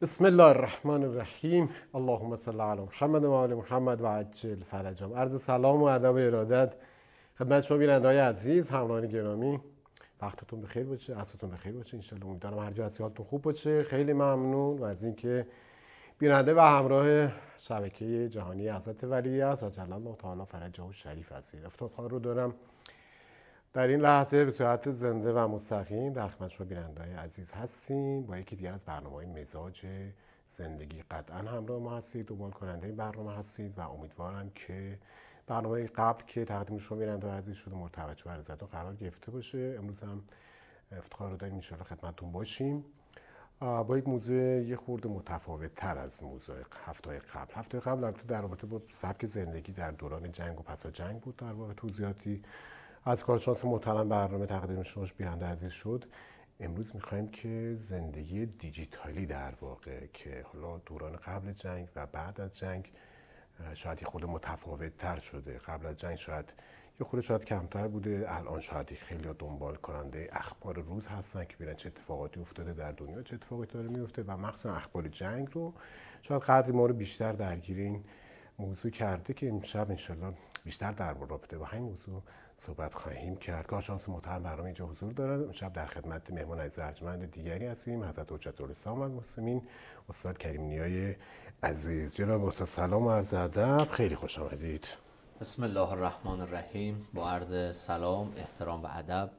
بسم الله الرحمن الرحیم. اللهم صل علی محمد و آل محمد و عجل فرجهم. عرض سلام و ادب و ارادت خدمت شما بیننده‌های عزیز، همراهان گرامی. وقتتون بخیر باشه، عصرتون بخیر باشه. ان شاء الله امیدوارم هر جا هستی حالتون خوب باشه. خیلی ممنون از اینکه بیننده و همراه شبکه جهانی حضرت ولی است و جل الله تعالی فرجه و شریف هستید. افتخار رو دارم در این لحظه به صورت زنده و مستقیم در خدمت شما بیننده‌های عزیز هستیم با یکی دیگر از برنامه‌های مزاج زندگی. قطعا همراه ما هستید، دنبال کننده این برنامه هستید و امیدوارم که برنامه قبل که تقدیم شما بیننده‌های عزیز شده مورد توجه و عرضتون قرار گرفته باشه. امروز هم افتخار رو داریم ان شاءالله خدمتتون باشیم با یک موضوع یه خورده متفاوت‌تر از موضوع هفته قبل. هفته قبل البته در رابطه با سبک زندگی در دوران جنگ و پس از جنگ بود. در واقع توضیحاتی از کارشناس محترم برنامه تقدیم شما بیننده عزیز شد. امروز می‌خوایم که زندگی دیجیتالی در واقع که حالا دوران قبل جنگ و بعد از جنگ شاید خود متفاوت‌تر شده. قبل از جنگ شاید یه خورده شاید کمتر بوده، الان شاید خیلی دنبال کننده اخبار روز هستن که ببینن چه اتفاقاتی افتاده در دنیا، چه اتفاقاتی داره میفته و مخصوصا اخبار جنگ رو شاید قدری ما رو بیشتر درگیر این موضوع کرده که امشب انشالله بیشتر در رابطه با همین موضوع صحبت خواهیم کرد. کارشناس محترم برنامه اینجا حضور دارد. امشب در خدمت مهمان عزیز ارجمند دیگری هستیم، حضرت حجت الاسلام و المسلمین استاد کریم نیای عزیز. جناب استاد سلام و عرض ادب، خیلی خوش آمدید. بسم الله الرحمن الرحیم. با عرض سلام، احترام و ادب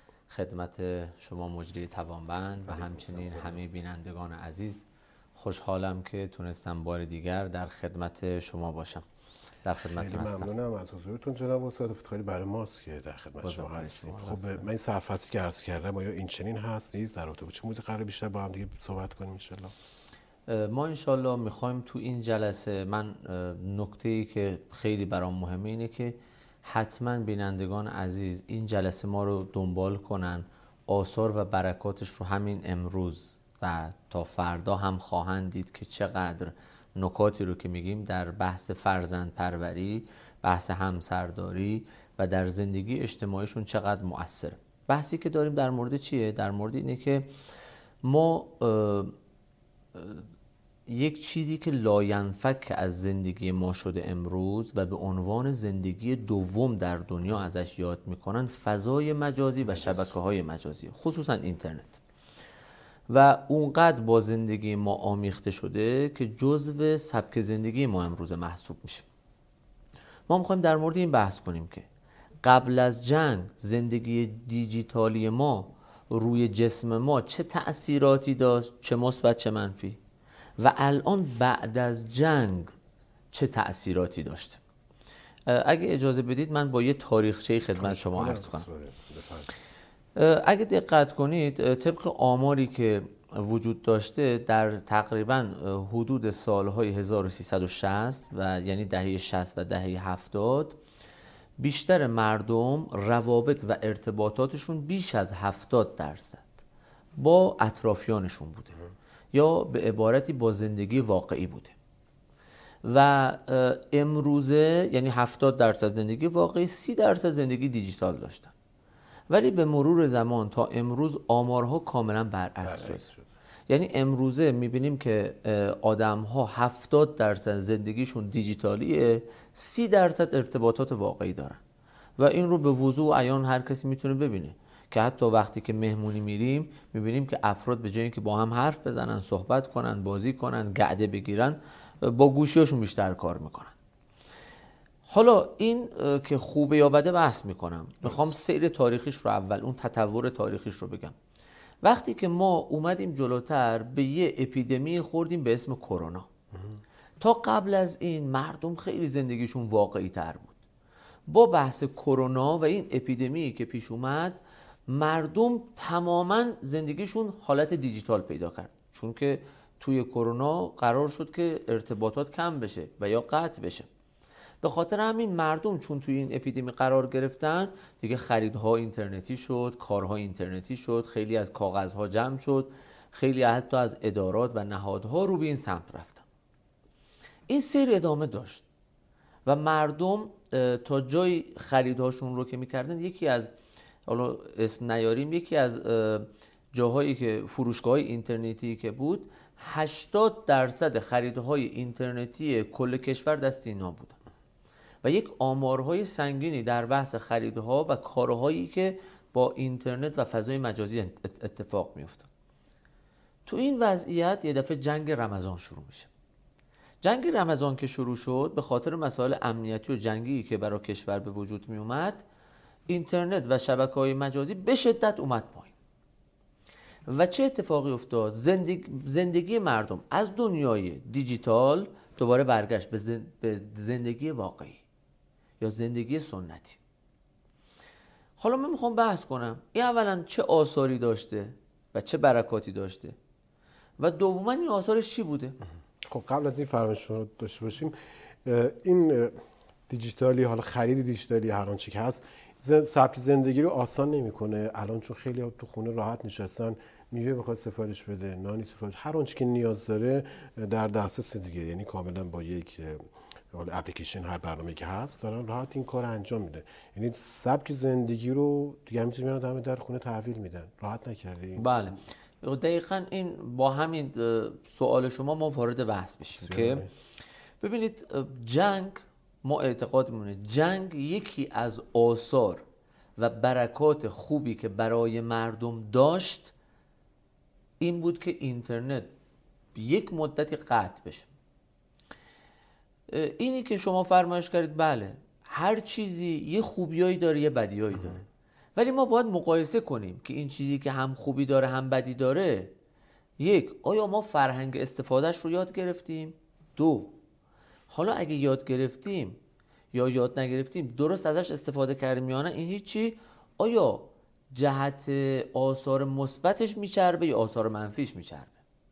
خدمت شما مجری توانمند و همچنین همه بینندگان عزیز. خوشحالم که تونستم بار دیگر در خدمت شما باشم. در خدمتتون هستم. خیلی ممنونم از حضورتون جناب استاد. افتخاری برای ماست که در خدمت شما هستیم. خب من این سرفصلی که عرض کردم آیا این چنین هست نیست در رابطه با چه موضوعی قرار بیشتر با هم دیگه صحبت کنیم ان شاء الله؟ ما انشالله میخوایم تو این جلسه، من نکته‌ای که خیلی برام مهمه اینه که حتما بینندگان عزیز این جلسه ما رو دنبال کنن. آثار و برکاتش رو همین امروز و تا فردا هم خواهند دید که چقدر نکاتی رو که میگیم در بحث فرزند پروری، بحث همسرداری و در زندگی اجتماعیشون چقدر مؤثره. بحثی که داریم در مورد چیه؟ در مورد اینه که ما یک چیزی که لاینفک از زندگی ما شده امروز و به عنوان زندگی دوم در دنیا ازش یاد میکنن فضای مجازی و شبکه‌های مجازی، خصوصا اینترنت، و اونقدر با زندگی ما آمیخته شده که جزو سبک زندگی ما امروز محسوب میشه. ما میخوایم در مورد این بحث کنیم که قبل از جنگ زندگی دیجیتالی ما روی جسم ما چه تأثیراتی داشت، چه مثبت چه منفی، و الان بعد از جنگ چه تأثیراتی داشته. اگه اجازه بدید من با یه تاریخچه خدمت شما عرض کنم. اگه دقت کنید طبق آماری که وجود داشته در تقریبا حدود سالهای 1360 و یعنی دهه 60 و دهه 70، بیشتر مردم روابط و ارتباطاتشون بیش از 70% با اطرافیانشون بوده یا به عبارتی با زندگی واقعی بوده. و امروزه یعنی 70% زندگی واقعی، 30% زندگی دیجیتال داشتن. ولی به مرور زمان تا امروز آمارها کاملا برعکس شد. یعنی امروزه میبینیم که آدم‌ها 70% زندگیشون دیجیتالیه، 30% ارتباطات واقعی دارن. و این رو به وضوح عیان هر کسی میتونه ببینه که حتی وقتی که مهمونی میریم میبینیم که افراد به جای اینکه با هم حرف بزنن، صحبت کنن، بازی کنن، گعده بگیرن، با گوشیاشون بیشتر کار میکنن. حالا این که خوبه یا بده بحث میکنم، میخوام سیر تاریخیش رو اول، اون تطور تاریخیش رو بگم. وقتی که ما اومدیم جلوتر به یه اپیدمی خوردیم به اسم کرونا. تا قبل از این مردم خیلی زندگیشون واقعی تر بود. با بحث کرونا و این اپیدمی که پیش اومد، مردم تماما زندگیشون حالت دیجیتال پیدا کرد، چون که توی کرونا قرار شد که ارتباطات کم بشه و یا قطع بشه. به خاطر همین مردم چون توی این اپیدمی قرار گرفتن دیگه خریدها اینترنتی شد، کارها اینترنتی شد، خیلی از کاغذها جمع شد، خیلی حتی از ادارات و نهادها رو به این سمت رفتن. این سیر ادامه داشت و مردم تا جای خریدهاشون رو که میکردن، یکی از، حالا اسم نیاریم، یکی از جاهایی که فروشگاه اینترنتی که بود 80% خریدهای اینترنتی کل کشور دست اینا بودن و یک آمارهای سنگینی در بحث خریدها و کارهایی که با اینترنت و فضای مجازی اتفاق میفته. تو این وضعیت یه دفعه جنگ رمضان شروع میشه. جنگ رمضان که شروع شد، به خاطر مسائل امنیتی و جنگی که برای کشور به وجود می اومد، اینترنت و شبکه‌های مجازی به شدت اومد پایین. و چه اتفاقی افتاد؟ زندگی مردم از دنیای دیجیتال دوباره برگشت به زندگی واقعی یا زندگی سنتی. حالا من میخوام بحث کنم این اولا چه آثاری داشته و چه برکاتی داشته و دوما این آثارش چی بوده؟ خب قبل از این فرمایش رو داشته باشیم، این دیجیتالی، حالا خرید دیجیتالی هر آنچه که هست سبک زندگی رو آسان نمیکنه الان، چون خیلی ها تو خونه راحت نشستن، میوه بخواد سفارش بده، نانی سفارش، هر آنچه که نیاز داره در دسترس دیگه، یعنی کاملا با یک اپلیکیشن هر برنامه‌ای که هست دارن راحت این کار انجام میده. یعنی سبک زندگی رو دیگه همینجوری میان همه در خونه تحویل میدن. راحت نکردی؟ بله دقیقاً این با همین سوال شما ما وارد بحث بشیم که ببینید جنگ، ما اعتقادمونه جنگ یکی از آثار و برکات خوبی که برای مردم داشت این بود که اینترنت یک مدتی قطع بشه. اینی که شما فرمایش کردید بله، هر چیزی یه خوبیایی داره یه بدیایی داره، ولی ما باید مقایسه کنیم که این چیزی که هم خوبی داره هم بدی داره، یک، آیا ما فرهنگ استفادهش رو یاد گرفتیم؟ دو، حالا اگه یاد گرفتیم یا یاد نگرفتیم درست ازش استفاده کردیم یا نه، این هیچی، آیا جهت آثار مثبتش میچربه یا آثار منفیش میچربه؟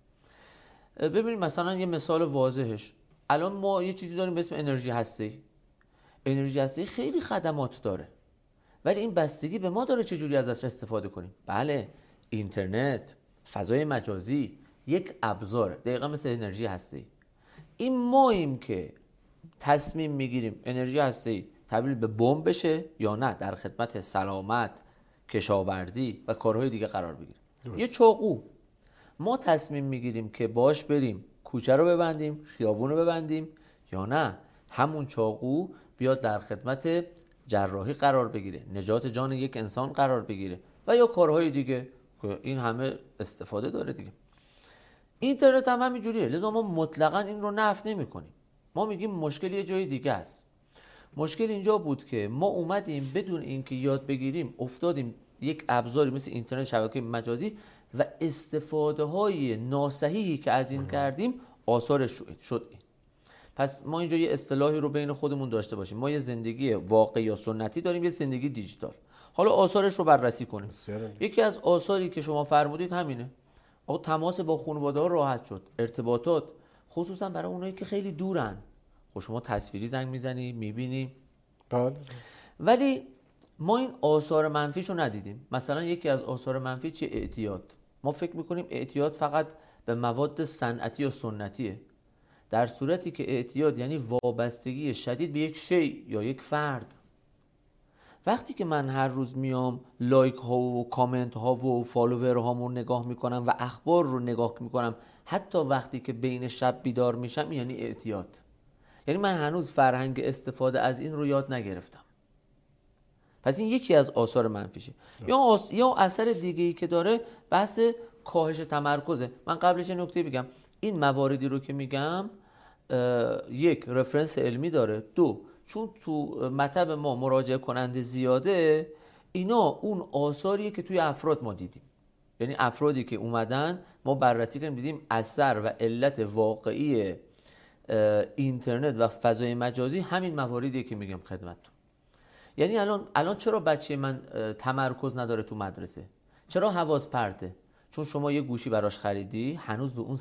ببینید مثلا یه مثال واضحش، الان ما یه چیزی داریم به اسم انرژی هسته‌ای. انرژی هسته‌ای خیلی خدمات داره، ولی این بستگی به ما داره چجوری ازش استفاده کنیم. بله اینترنت، فضای مجازی یک ابزاره دقیقا مثل انرژی هسته‌ای. این ماییم که تصمیم میگیریم انرژی هسته‌ای تبدیل به بمب بشه یا نه در خدمت سلامت، کشاورزی و کارهای دیگه قرار بگیره. یه چاقو ما تصمیم میگیریم که باش بریم کوچه رو ببندیم، خیابون رو ببندیم، یا نه همون چاقو بیاد در خدمت جراحی قرار بگیره، نجات جان یک انسان قرار بگیره و یا کارهای دیگه که این همه استفاده داره دیگه. اینترنت هم همین جوریه، لذا ما مطلقاً این رو نفی نمی‌کنیم. ما میگیم مشکل یه جای دیگه است. مشکل اینجا بود که ما اومدیم بدون اینکه یاد بگیریم افتادیم یک ابزاری مثل اینترنت، شبکه مجازی و استفاده های ناصحیحی که از این کردیم آثارش شد این. پس ما اینجا یه اصطلاحی رو بین خودمون داشته باشیم، ما یه زندگی واقعی یا سنتی داریم، یه زندگی دیجیتال. حالا آثارش رو بررسی کنیم. یکی از آثاری که شما فرمودید همینه. آقا تماس با خانواده‌ها راحت شد، ارتباطات، خصوصا برای اونایی که خیلی دورن. خب شما تصویری زنگ میزنی، میبینی. بله. ولی ما این آثار منفیش رو ندیدیم. مثلا یکی از آثار منفی چیه؟ اعتیاد. ما فکر میکنیم اعتیاد فقط به مواد صنعتی یا سنتیه، در صورتی که اعتیاد یعنی وابستگی شدید به یک شی یا یک فرد. وقتی که من هر روز میام لایک ها و کامنت ها و فالوور هامو نگاه میکنم و اخبار رو نگاه میکنم حتی وقتی که بین شب بیدار میشم، یعنی اعتیاد. یعنی من هنوز فرهنگ استفاده از این رو یاد نگرفتم. پس این یکی از آثار منفیشه. یا اثر دیگه‌ای که داره بحث کاهش تمرکزه. من قبلش نکته بگم، این مواردی رو که میگم یک رفرنس علمی داره، دو چون تو مطب ما مراجعه کننده زیاده، اینا اون آثاریه که توی افراد ما دیدیم. یعنی افرادی که اومدن ما بررسی کردیم دیدیم اثر و علت واقعی اینترنت و فضای مجازی همین مواردیه که میگم خدمتتون. یعنی الان چرا بچه من تمرکز نداره تو مدرسه؟ چرا حواس پرته؟ چون شما یه گوشی براش خریدی، هنوز به اون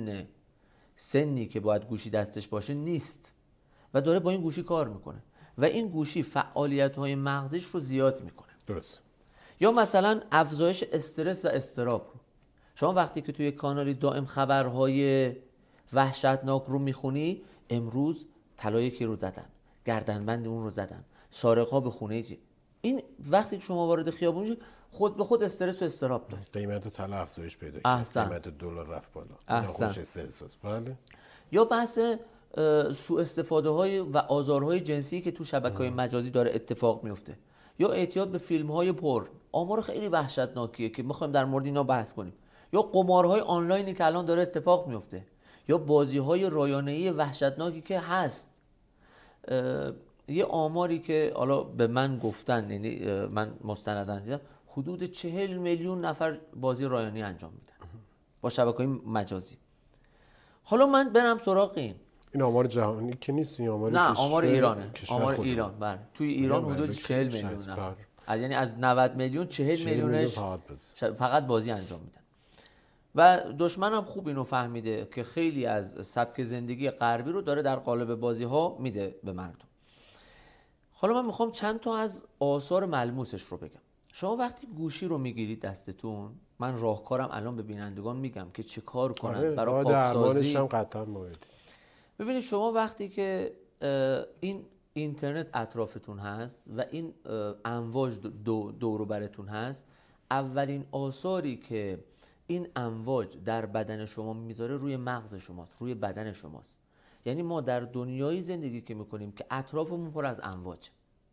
سنی که باید گوشی دستش باشه نیست و داره با این گوشی کار میکنه و این گوشی فعالیت‌های مغزش رو زیاد میکنه. درست. یا مثلا افزایش استرس و اضطراب رو. شما وقتی که توی کانالی دائم خبرهای وحشتناک رو میخونی، امروز طلایکی رو زدن، گردنبند اون رو زدن، سارق‌ها به خونه این وقتی که شما وارد خیابون میشید خود به خود استرس و اضطراب داره. قیمت طلا افزایش پیدا کرد، قیمت دلار رفت بالا. احسن. خوش استرس. بله. یا بحث سوء استفاده های و آزارهای جنسی که تو شبکه‌های مجازی داره اتفاق میفته، یا اعتیاد به فیلم های پر، آمار خیلی وحشتناکیه که میخوایم در مورد اینا بحث کنیم، یا قمارهای آنلاینی که الان داره اتفاق میفته، یا بازی‌های رایانه‌ای وحشتناکی که هست. یه آماری که حالا به من گفتن، یعنی من مستنداً دیدم، حدود 40 میلیون نفر بازی رایانه‌ای انجام میدن با شبکه‌های مجازی. حالا من برم سراغ این آمار جهانی که نیست، این آمار نه آمار ایرانه، آمار ایران. بله توی ایران حدود 40 میلیون نفر، یعنی از 90 میلیون 40 میلیونش فقط بازی انجام میدن. و دشمنم خوب اینو فهمیده که خیلی از سبک زندگی غربی رو داره در قالب بازی ها میده به مردم. حالا من میخوام چند تا از آثار ملموسش رو بگم. شما وقتی گوشی رو میگیرید دستتون، من راهکارم الان به بینندگان میگم که چه کار کنن برای پاکسازی. ببینید شما وقتی که این اینترنت اطرافتون هست و این امواج دور و برتون هست، اولین آثاری که این امواج در بدن شما میذاره روی مغز شماست، روی بدن شماست. یعنی ما در دنیایی زندگی که میکنیم که اطرافمون پر از امواج.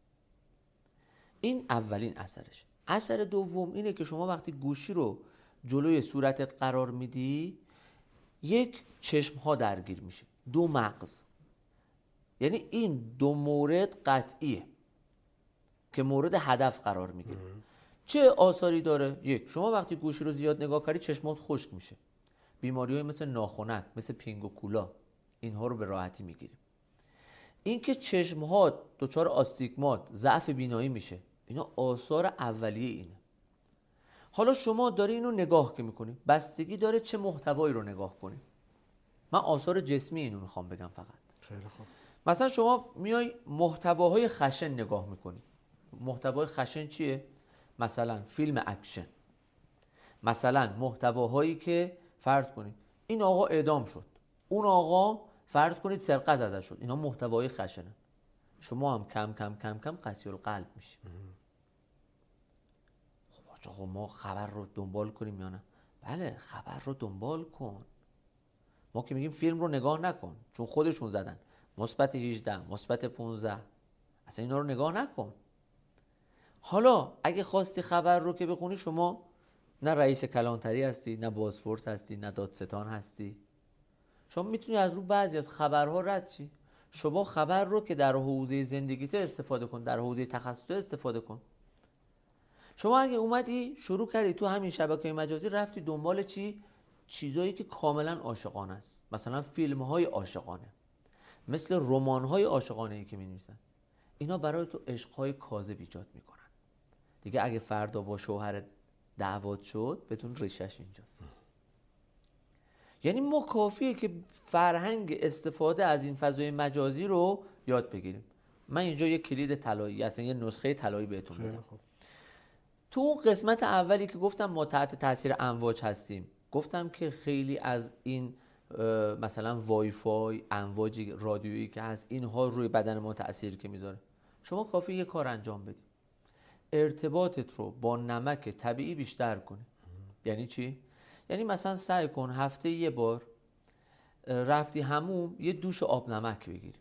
این اولین اثرش. اثر دوم اینه که شما وقتی گوشی رو جلوی صورتت قرار میدی، یک چشم ها درگیر میشه، دو مغز. یعنی این دو مورد قطعیه که مورد هدف قرار میگیره. چه آثاری داره؟ یک، شما وقتی گوشی رو زیاد نگاه کردی چشمات خشک میشه. بیماری‌های مثل ناخنک، مثل پینگ و کولا، اینها رو به راحتی میگیریم. این که چشم‌ها دچار آستیگمات، ضعف بینایی میشه، اینا آثار اولیه اینه. حالا شما داری اینو نگاه که میکنی، بستگی داره چه محتوایی رو نگاه کنی. من آثار جسمی اینو میخوام بگم فقط. خیلی خوب. مثلا شما میای محتواهای خشن نگاه میکنی. محتوای خشن چیه؟ مثلا فیلم اکشن، مثلا محتواهایی که فرض کنید این آقا اعدام شد، اون آقا فرض کنید سرقت ازش شد، اینا محتوای خشنه. شما هم کم کم کم کم قسی القلب میشی. خب آقا ما خبر رو دنبال کنیم یا نه؟ بله خبر رو دنبال کن. ما که میگیم فیلم رو نگاه نکن، چون خودشون زدن مثبت 18 مثبت 15، اصلا اینا رو نگاه نکن. حالا اگه خواستی خبر رو که بخونی، شما نه رئیس کلانتری هستی، نه بازپرس هستی، نه دادستان هستی، شما میتونی از رو بعضی از خبرها رد شی. شما خبر رو که در حوزه زندگیت استفاده کن، در حوزه تخصصت استفاده کن. شما اگه اومدی شروع کردی تو همین شبکه مجازی رفتی دنبال چیزایی که کاملا عاشقانه است، مثلا فیلم‌های عاشقانه، مثل رمان‌های عاشقانه‌ای که می‌نویسن، اینا برای تو عشق‌های کاذب ایجاد میکنن. دیگه اگه فردا با شوهر دعوات شد بدون ریشش اینجاست. یعنی ما کافیه که فرهنگ استفاده از این فضای مجازی رو یاد بگیریم. من اینجا یه کلید طلایی، اصلا یه نسخه طلایی بهتون میدم. تو اون قسمت اولی که گفتم ما تحت تاثیر امواج هستیم، گفتم که خیلی از این مثلا وای فای، امواج رادیویی که هست، اینها روی بدن ما تأثیر که میذاره. شما کافیه یه کار انجام بدی، ارتباطت رو با نمک طبیعی بیشتر کنی. یعنی چی؟ یعنی مثلا سعی کن هفته یه بار رفتی حموم یه دوش آب نمک بگیری.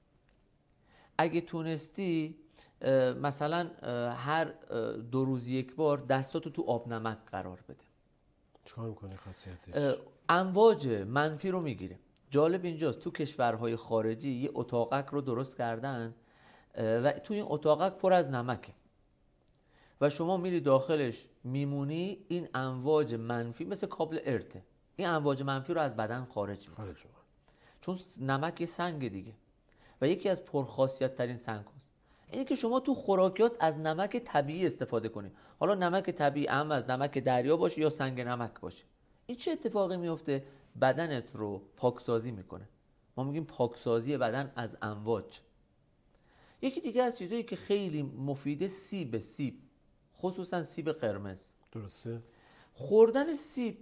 اگه تونستی مثلا هر 2 روز یک بار دستاتو تو آب نمک قرار بده. چیکار می‌کنه خاصیتش؟ امواج منفی رو میگیره. جالب اینجاست تو کشورهای خارجی یه اتاقک رو درست کردن و توی این اتاقک پر از نمکه و شما میری داخلش میمونی، این امواج منفی مثل کابل ارته، این امواج منفی رو از بدن خارج میکنه. چون نمک یه سنگ دیگه و یکی از پرخاصیت ترین سنگ هست. اینه که شما تو خوراکیات از نمک طبیعی استفاده کنی. حالا نمک طبیعی هم از نمک دریا باشه یا سنگ نمک باشه. این چه اتفاقی میفته؟ بدنت رو پاکسازی میکنه. ما میگیم پاکسازی بدن از امواج. یکی دیگه از چیزایی که خیلی مفیده سیب، خصوصا سیب قرمز. درسته. خوردن سیب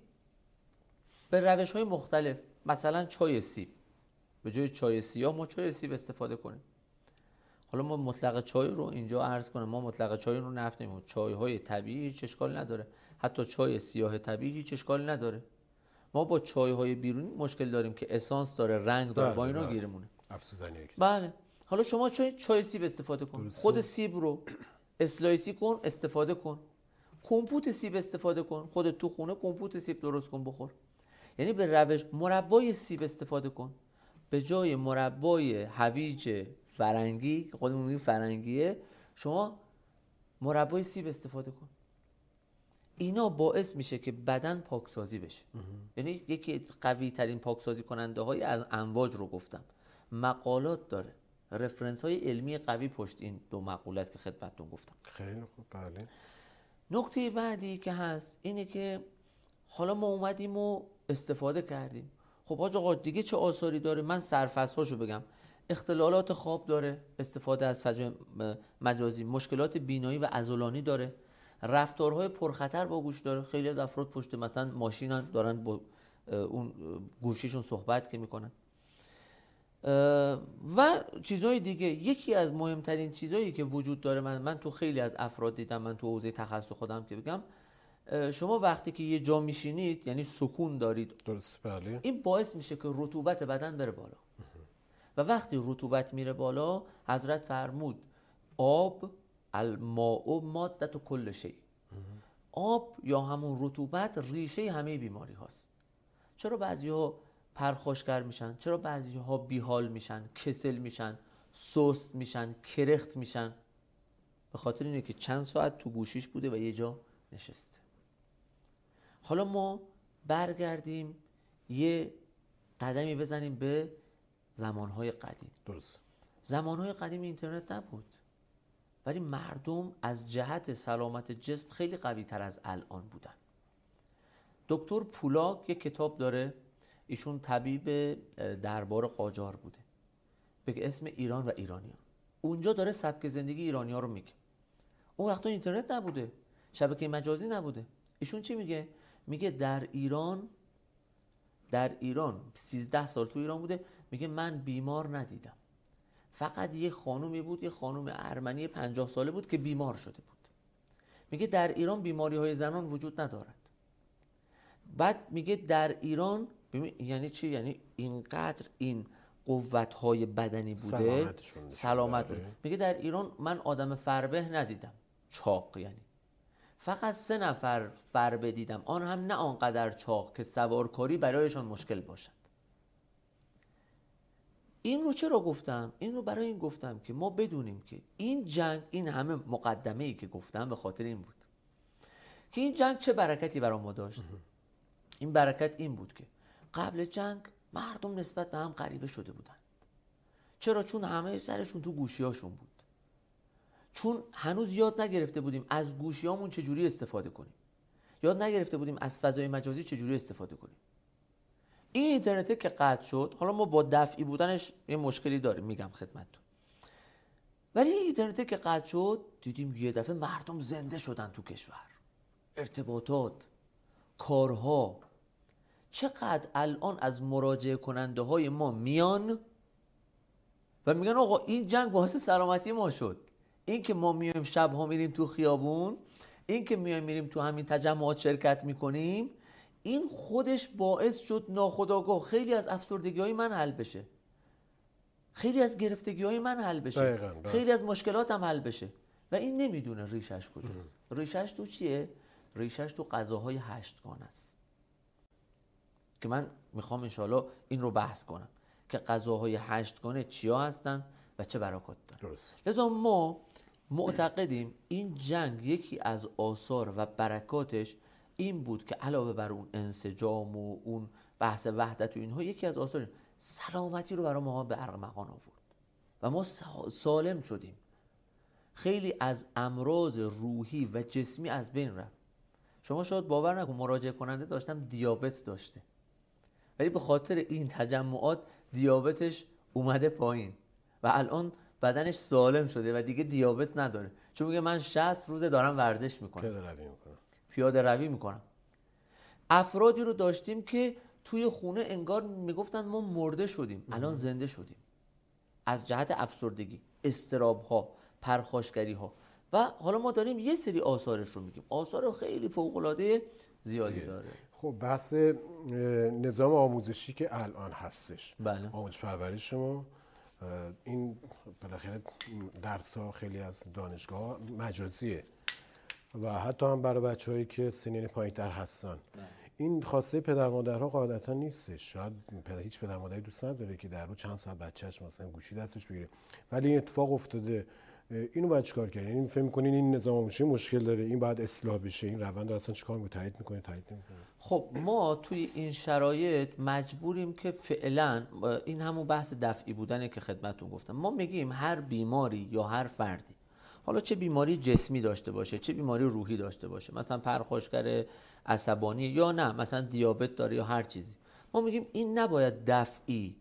به روش‌های مختلف، مثلا چای سیب، به جای چای سیاه ما چای سیب استفاده کنیم. حالا ما مطلق چای رو اینجا عرض کنم، ما مطلق چای رو نفت نمی‌کنیم. چای‌های طبیعی هیچ اشکالی نداره، حتی چای سیاه طبیعی هیچ اشکالی نداره. ما با چای‌های بیرونی مشکل داریم که اسانس داره، رنگ داره، با اینا گیرمونه. افزودنیه. بله. حالا شما چای سیب استفاده کن. درسته. خود سیب رو اسلایسی کن، استفاده کن. کمپوت سیب استفاده کن. خودت تو خونه کمپوت سیب درست کن بخور. یعنی به روش مربای سیب استفاده کن. به جای مربای هویج فرنگی که خودمون میگیم فرنگیه، شما مربای سیب استفاده کن. اینا باعث میشه که بدن پاکسازی بشه. یعنی یکی قوی ترین پاکسازی کننده های از امواج رو گفتم. مقالات داره، رفرنس های علمی قوی پشت این دو مقوله است که خدمتتون گفتم. خیلی خوب. بله. نکته بعدی که هست اینه که حالا ما اومدیم و استفاده کردیم. خب حاج آقا دیگه چه آثاری داره؟ من سرفصل‌هاشو بگم. اختلالات خواب داره، استفاده از فضای مجازی، مشکلات بینایی و عضلانی داره، رفتارهای پرخطر با گوش داره. خیلی از افراد پشت مثلا ماشینن دارن با اون گوشیشون صحبت که میکنن و چیزهای دیگه. یکی از مهمترین چیزهایی که وجود داره، من تو خیلی از افراد دیدم، من تو حوزه تخصص خودم که بگم، شما وقتی که یه جا میشینید یعنی سکون دارید. درست. بله. این باعث میشه که رطوبت بدن بره بالا و وقتی رطوبت میره بالا، حضرت فرمود آب الماء مادة کل شیء. آب یا همون رطوبت ریشه همه بیماری هاست. چرا بعضی‌ها پرخاشگر میشن؟ چرا بعضی‌ها بیحال میشن، کسل میشن، سست میشن، کرخت میشن؟ به خاطر اینه که چند ساعت تو گوشیش بوده و یه جا نشسته. حالا ما برگردیم یه قدمی بزنیم به زمانهای قدیم. درست. زمانهای قدیم اینترنت نبود، ولی مردم از جهت سلامت جسم خیلی قوی تر از الان بودن. دکتر پولاک یک کتاب داره، ایشون طبیب دربار قاجار بوده، به اسم ایران و ایرانیان. اونجا داره سبک زندگی ایرانی‌ها رو میگه. اون وقتا اینترنت نبوده، شبکه مجازی نبوده. ایشون چی میگه؟ میگه در ایران 13 سال تو ایران بوده، میگه من بیمار ندیدم. فقط یه خانومی بود، یه خانوم ارمنی 50 ساله بود که بیمار شده بود. میگه در ایران بیماری‌های زنان وجود ندارد. بعد میگه در ایران یعنی چی؟ یعنی اینقدر این قوت‌های بدنی بوده، سلامت بوده. میگه در ایران من آدم فربه ندیدم، چاق، یعنی فقط 3 نفر فربه دیدم، آن هم نه آنقدر چاق که سوارکاری برایشان مشکل باشد. این رو چرا گفتم؟ این رو برای این گفتم که ما بدونیم که این جنگ، این همه مقدمه‌ای که گفتم به خاطر این بود که این جنگ چه برکتی برای ما داشت. این برکت این بود که قبل جنگ مردم نسبت به هم غریبه شده بودند. چرا؟ چون همه سرشون تو گوشیاشون بود. چون هنوز یاد نگرفته بودیم از گوشیامون چجوری استفاده کنیم. یاد نگرفته بودیم از فضای مجازی چجوری استفاده کنیم. این اینترنت که قطع شد، حالا ما با دفعی بودنش یه مشکلی داریم، میگم خدمتتون، ولی این اینترنت که قطع شد دیدیم یه دفعه مردم زنده شدن تو کشور. ارتباطات، کارها. چقدر الان از مراجعه کننده های ما میان و میگن آقا این جنگ باعث سلامتی ما شد. این که ما میایم شبها میریم تو خیابون، این که میایم میریم تو همین تجمعات شرکت میکنیم، این خودش باعث شد ناخودآگاه خیلی از افسردگی‌های من حل بشه، خیلی از گرفتگی‌های من حل بشه، خیلی از مشکلاتم حل بشه و این نمیدونه ریشش کجاست. ریشش تو چیه؟ ریشش تو غذاهای هشتگانه است که من میخوام انشاءالله این رو بحث کنم که غذاهای هشتگانه چیا هستن و چه برکات دارن. لذا ما معتقدیم این جنگ یکی از آثار و برکاتش این بود که علاوه بر اون انسجام و اون بحث وحدت و اینها، یکی از آثار سلامتی رو برای ما به ارمغان آورد و ما سالم شدیم. خیلی از امراض روحی و جسمی از بین رفت. شما شاید باور نکن، مراجعه کننده داشتم دیابت داشته، ولی به خاطر این تجمعات دیابتش اومده پایین و الان بدنش سالم شده و دیگه دیابت نداره، چون میگه من 60 روزه دارم ورزش میکنم، پیاده روی میکنم. افرادی رو داشتیم که توی خونه انگار میگفتن ما مرده شدیم، الان زنده شدیم. از جهت افسردگی، اضطراب‌ها، پرخاشگری‌ها. و حالا ما داریم یه سری آثارش رو میگیم. آثار خیلی فوق‌العاده زیادی داره. خب بحث نظام آموزشی که الان هستش، بله. آموزش پرورش ما، این بالاخره درس‌ها خیلی از دانشگاه مجازیه و حتی هم برای بچه‌هایی که سنین پایین‌تر هستن. این خواسته پدر مادرها قاعدتا نیستش. شاید هیچ پدر مادری دوست نداره که در رو چند ساعت بچه‌اش مثلا گوشی دستش بگیره، ولی این اتفاق افتاده. اینو باید چیکار کنین؟ این فکر می‌کنین این نظام آموزشی مشکل داره، این باید اصلاح بشه، این روند رو اصلا چیکار می‌کنید؟ تایید می‌کنید، تایید نمی‌کنید؟ خب ما توی این شرایط مجبوریم که فعلا این همون بحث دفعی بودنه که خدمتتون گفتم. ما میگیم هر بیماری یا هر فردی، حالا چه بیماری جسمی داشته باشه، چه بیماری روحی داشته باشه، مثلا پرخاشگر عصبانی یا نه مثلا دیابت داره یا هر چیزی، ما میگیم این نباید دفعی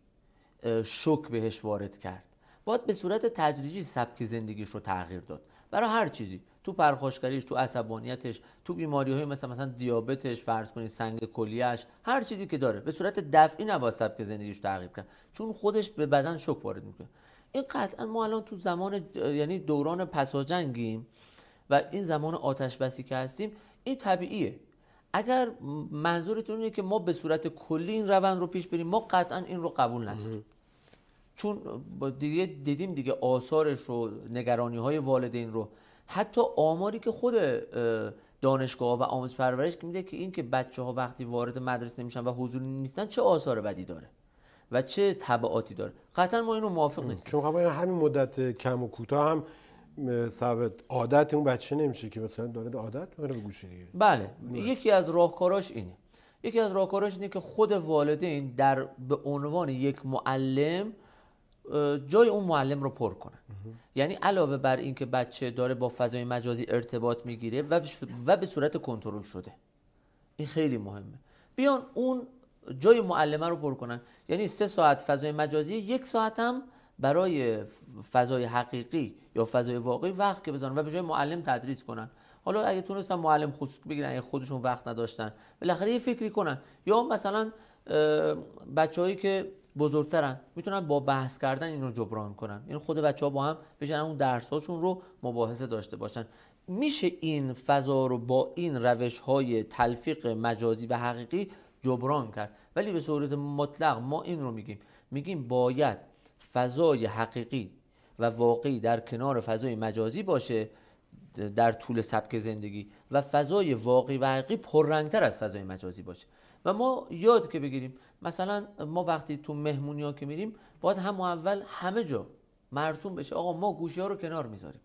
شوک بهش وارد کرد، باید به صورت تدریجی سبک زندگیش رو تغییر داد. برای هر چیزی، تو پرخاشگریش، تو عصبانیتش، تو بیماری‌های مثلا دیابتش، فرض کنید سنگ کلیه‌اش، هر چیزی که داره به صورت دفعی نباید سبک زندگیش تغییر کرد، چون خودش به بدن شوک وارد میکنه. این قطعا ما الان تو زمان یعنی دوران پساجنگیم و این زمان آتش بسی که هستیم، این طبیعیه. اگر منظورتون اینه که ما به صورت کلی این روند رو پیش بریم، ما قطعا این رو قبول نداریم. چون دیگه دیدیم دیگه آثارش رو، نگرانی‌های والدین رو، حتی آماری که خود دانشگاه و آموزش پرورش که میده که این که بچه‌ها وقتی وارد مدرسه نمیشن و حضوری نیستن چه آثار بدی داره و چه تبعاتی داره. قطعا ما اینو موافق نیستیم. چون همین مدت کم و کوتاه هم سبب عادت اون بچه نمیشه که مثلا داره عادت میکنه به گوشی دیگه. بله، یکی از راهکاراش اینه. یکی از راهکاراش اینه که خود والدین به عنوان یک معلم جای اون معلم رو پر کنن. یعنی علاوه بر این که بچه داره با فضای مجازی ارتباط میگیره و به صورت کنترل شده، این خیلی مهمه، بیان اون جای معلمه رو پر کنن. یعنی 3 ساعت فضای مجازی، 1 ساعت هم برای فضای حقیقی یا فضای واقعی وقت که بذارن و به جای معلم تدریس کنن. حالا اگه تونستن معلم خصوصی بگیرن، اگه خودشون وقت نداشتن، بالاخره یه فکری کنن. یا مثلا بچه‌هایی که بزرگترن میتونن با بحث کردن اینو جبران کنن، این خود بچه‌ها با هم بشن اون درس‌هاشون رو مباحثه داشته باشن. میشه این فضا رو با این روش‌های تلفیق مجازی و حقیقی جبران کرد، ولی به صورت مطلق ما این رو میگیم باید فضای حقیقی و واقعی در کنار فضای مجازی باشه در طول سبک زندگی و فضای واقعی و حقیقی پررنگتر از فضای مجازی باشه. و ما یاد که بگیریم، مثلا ما وقتی تو مهمونی‌ها که میریم باید هم اول همه جا مرسوم بشه آقا ما گوشی‌ها رو کنار میذاریم.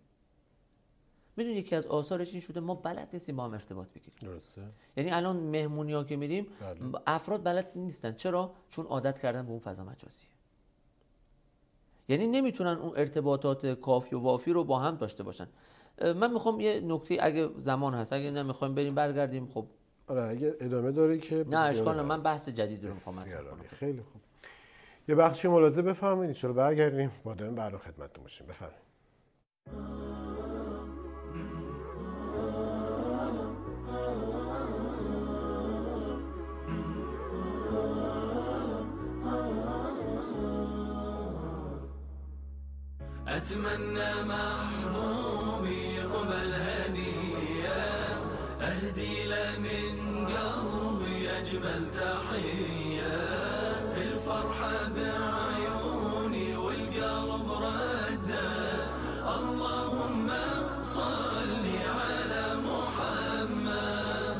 میدونی یکی از آثارش این شده ما بلد نیستیم با هم ارتباط بگیریم. درسته. یعنی الان مهمونی‌ها که میریم افراد بلد نیستن. چرا؟ چون عادت کردن به اون فضا مجازیه. یعنی نمیتونن اون ارتباطات کافی و وافی رو با هم داشته باشن. من میخوام یه نکته اگه زمان هست، اگه نمیخوایم بریم برگردیم، خب آره اگه ادامه داره که نه اشکال نه، من بحث جدید رو میخوام مطرح کنم. خیلی خوب. یه بخشی ملاحظه بفرمایید ان شاءالله برگردیم با ادامه برنامه خدمتتون باشیم. بفرمایید. أتمنى محبوبي قبل هدية أهدي له من قلبي أجمل تحية الفرحة بعيوني والقلب ردة اللهم صل على محمد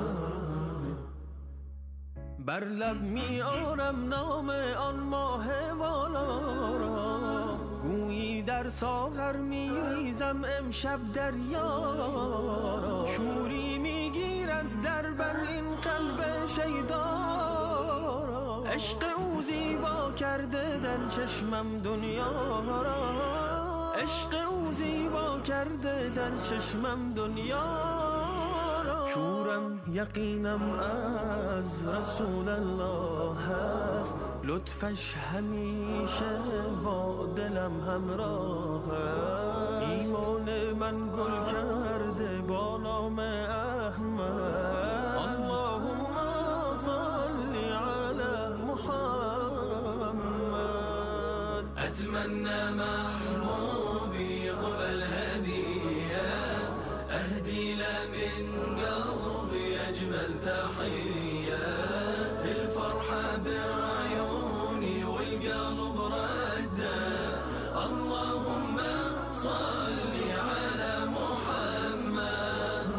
بر لب میارم نام آن ماه والا را گویی در ساغر میریزم امشب دریا را شوری میگیرد در بر این قلب شیدا را عشق او زیبا کرده در چشمم دنیا را عشق او زیبا کرده در چشمم دنیا را شورم یقینم از رسول الله هست لطفش همیشه با دلم همراه ایمان من گل کرده با نام احمد اللهم صل علی محمد أتمنى محبوبي قبل هدية أهدي له من قلبي أجمل تحية الفرحة بعيوني والقلب ردة اللهم صل على محمد.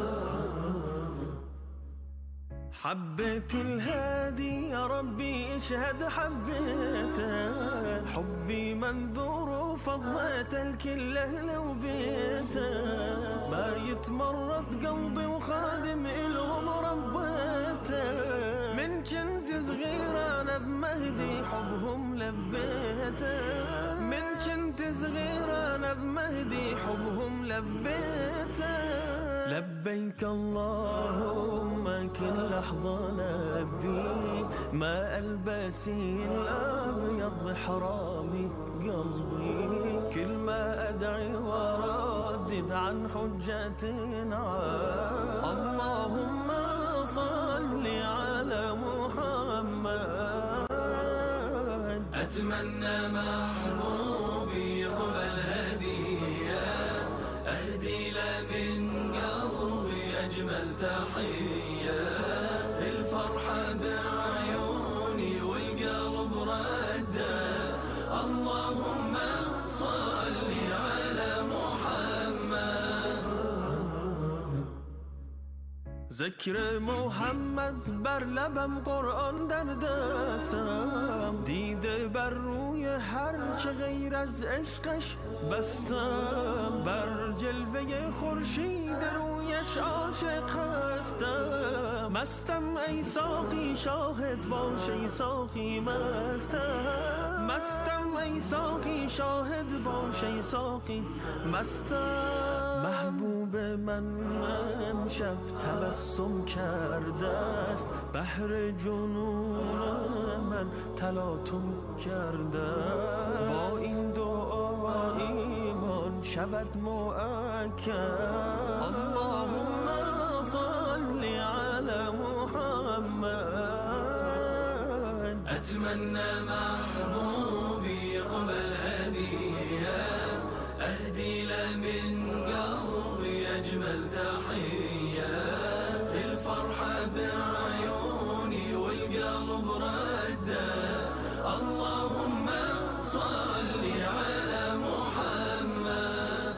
حبيت الهادي يا ربي اشهد حبيته حبي منذور وفضيت الكل أهله وبيته ما يتمرد قلبي وخادم إلهم ربيته من كنت صغير أنا بمهدي حبهم لبيته من كنت صغير أنا بمهدي حبهم لبيته لبيك اللهم كل لحظة لبي ما ألبسي الأبيض حرامي قلبي كل ما أدعي وردد عن حجة اللهم صل على محمد. أتمنى محبوبي قبل هدية أهدي له من قلبي أجمل تحية الفرحة بعيوني والقلب ردة اللهم صل على محمد. ذکر محمد بر لبم قرآن در دستم دیده بر روی هر چه غیر از عشقش بستم بر جلوه خورشید رویش عاشق هستم مستم ای ساقی شاهد باش ای ساقی مستم مستم ای ساقی شاهد باش ای ساقی مستم محبوب من امشب تبسم کرده است بحر جنون من تلاطم کرده با این دعا ایمان شود مؤکد اللهم صل على محمد. أتمنى محبوبي قبل هدية أهدي له من قلبي أجمل تحية الفرحة بعيوني والقلب ردة اللهم صل على محمد.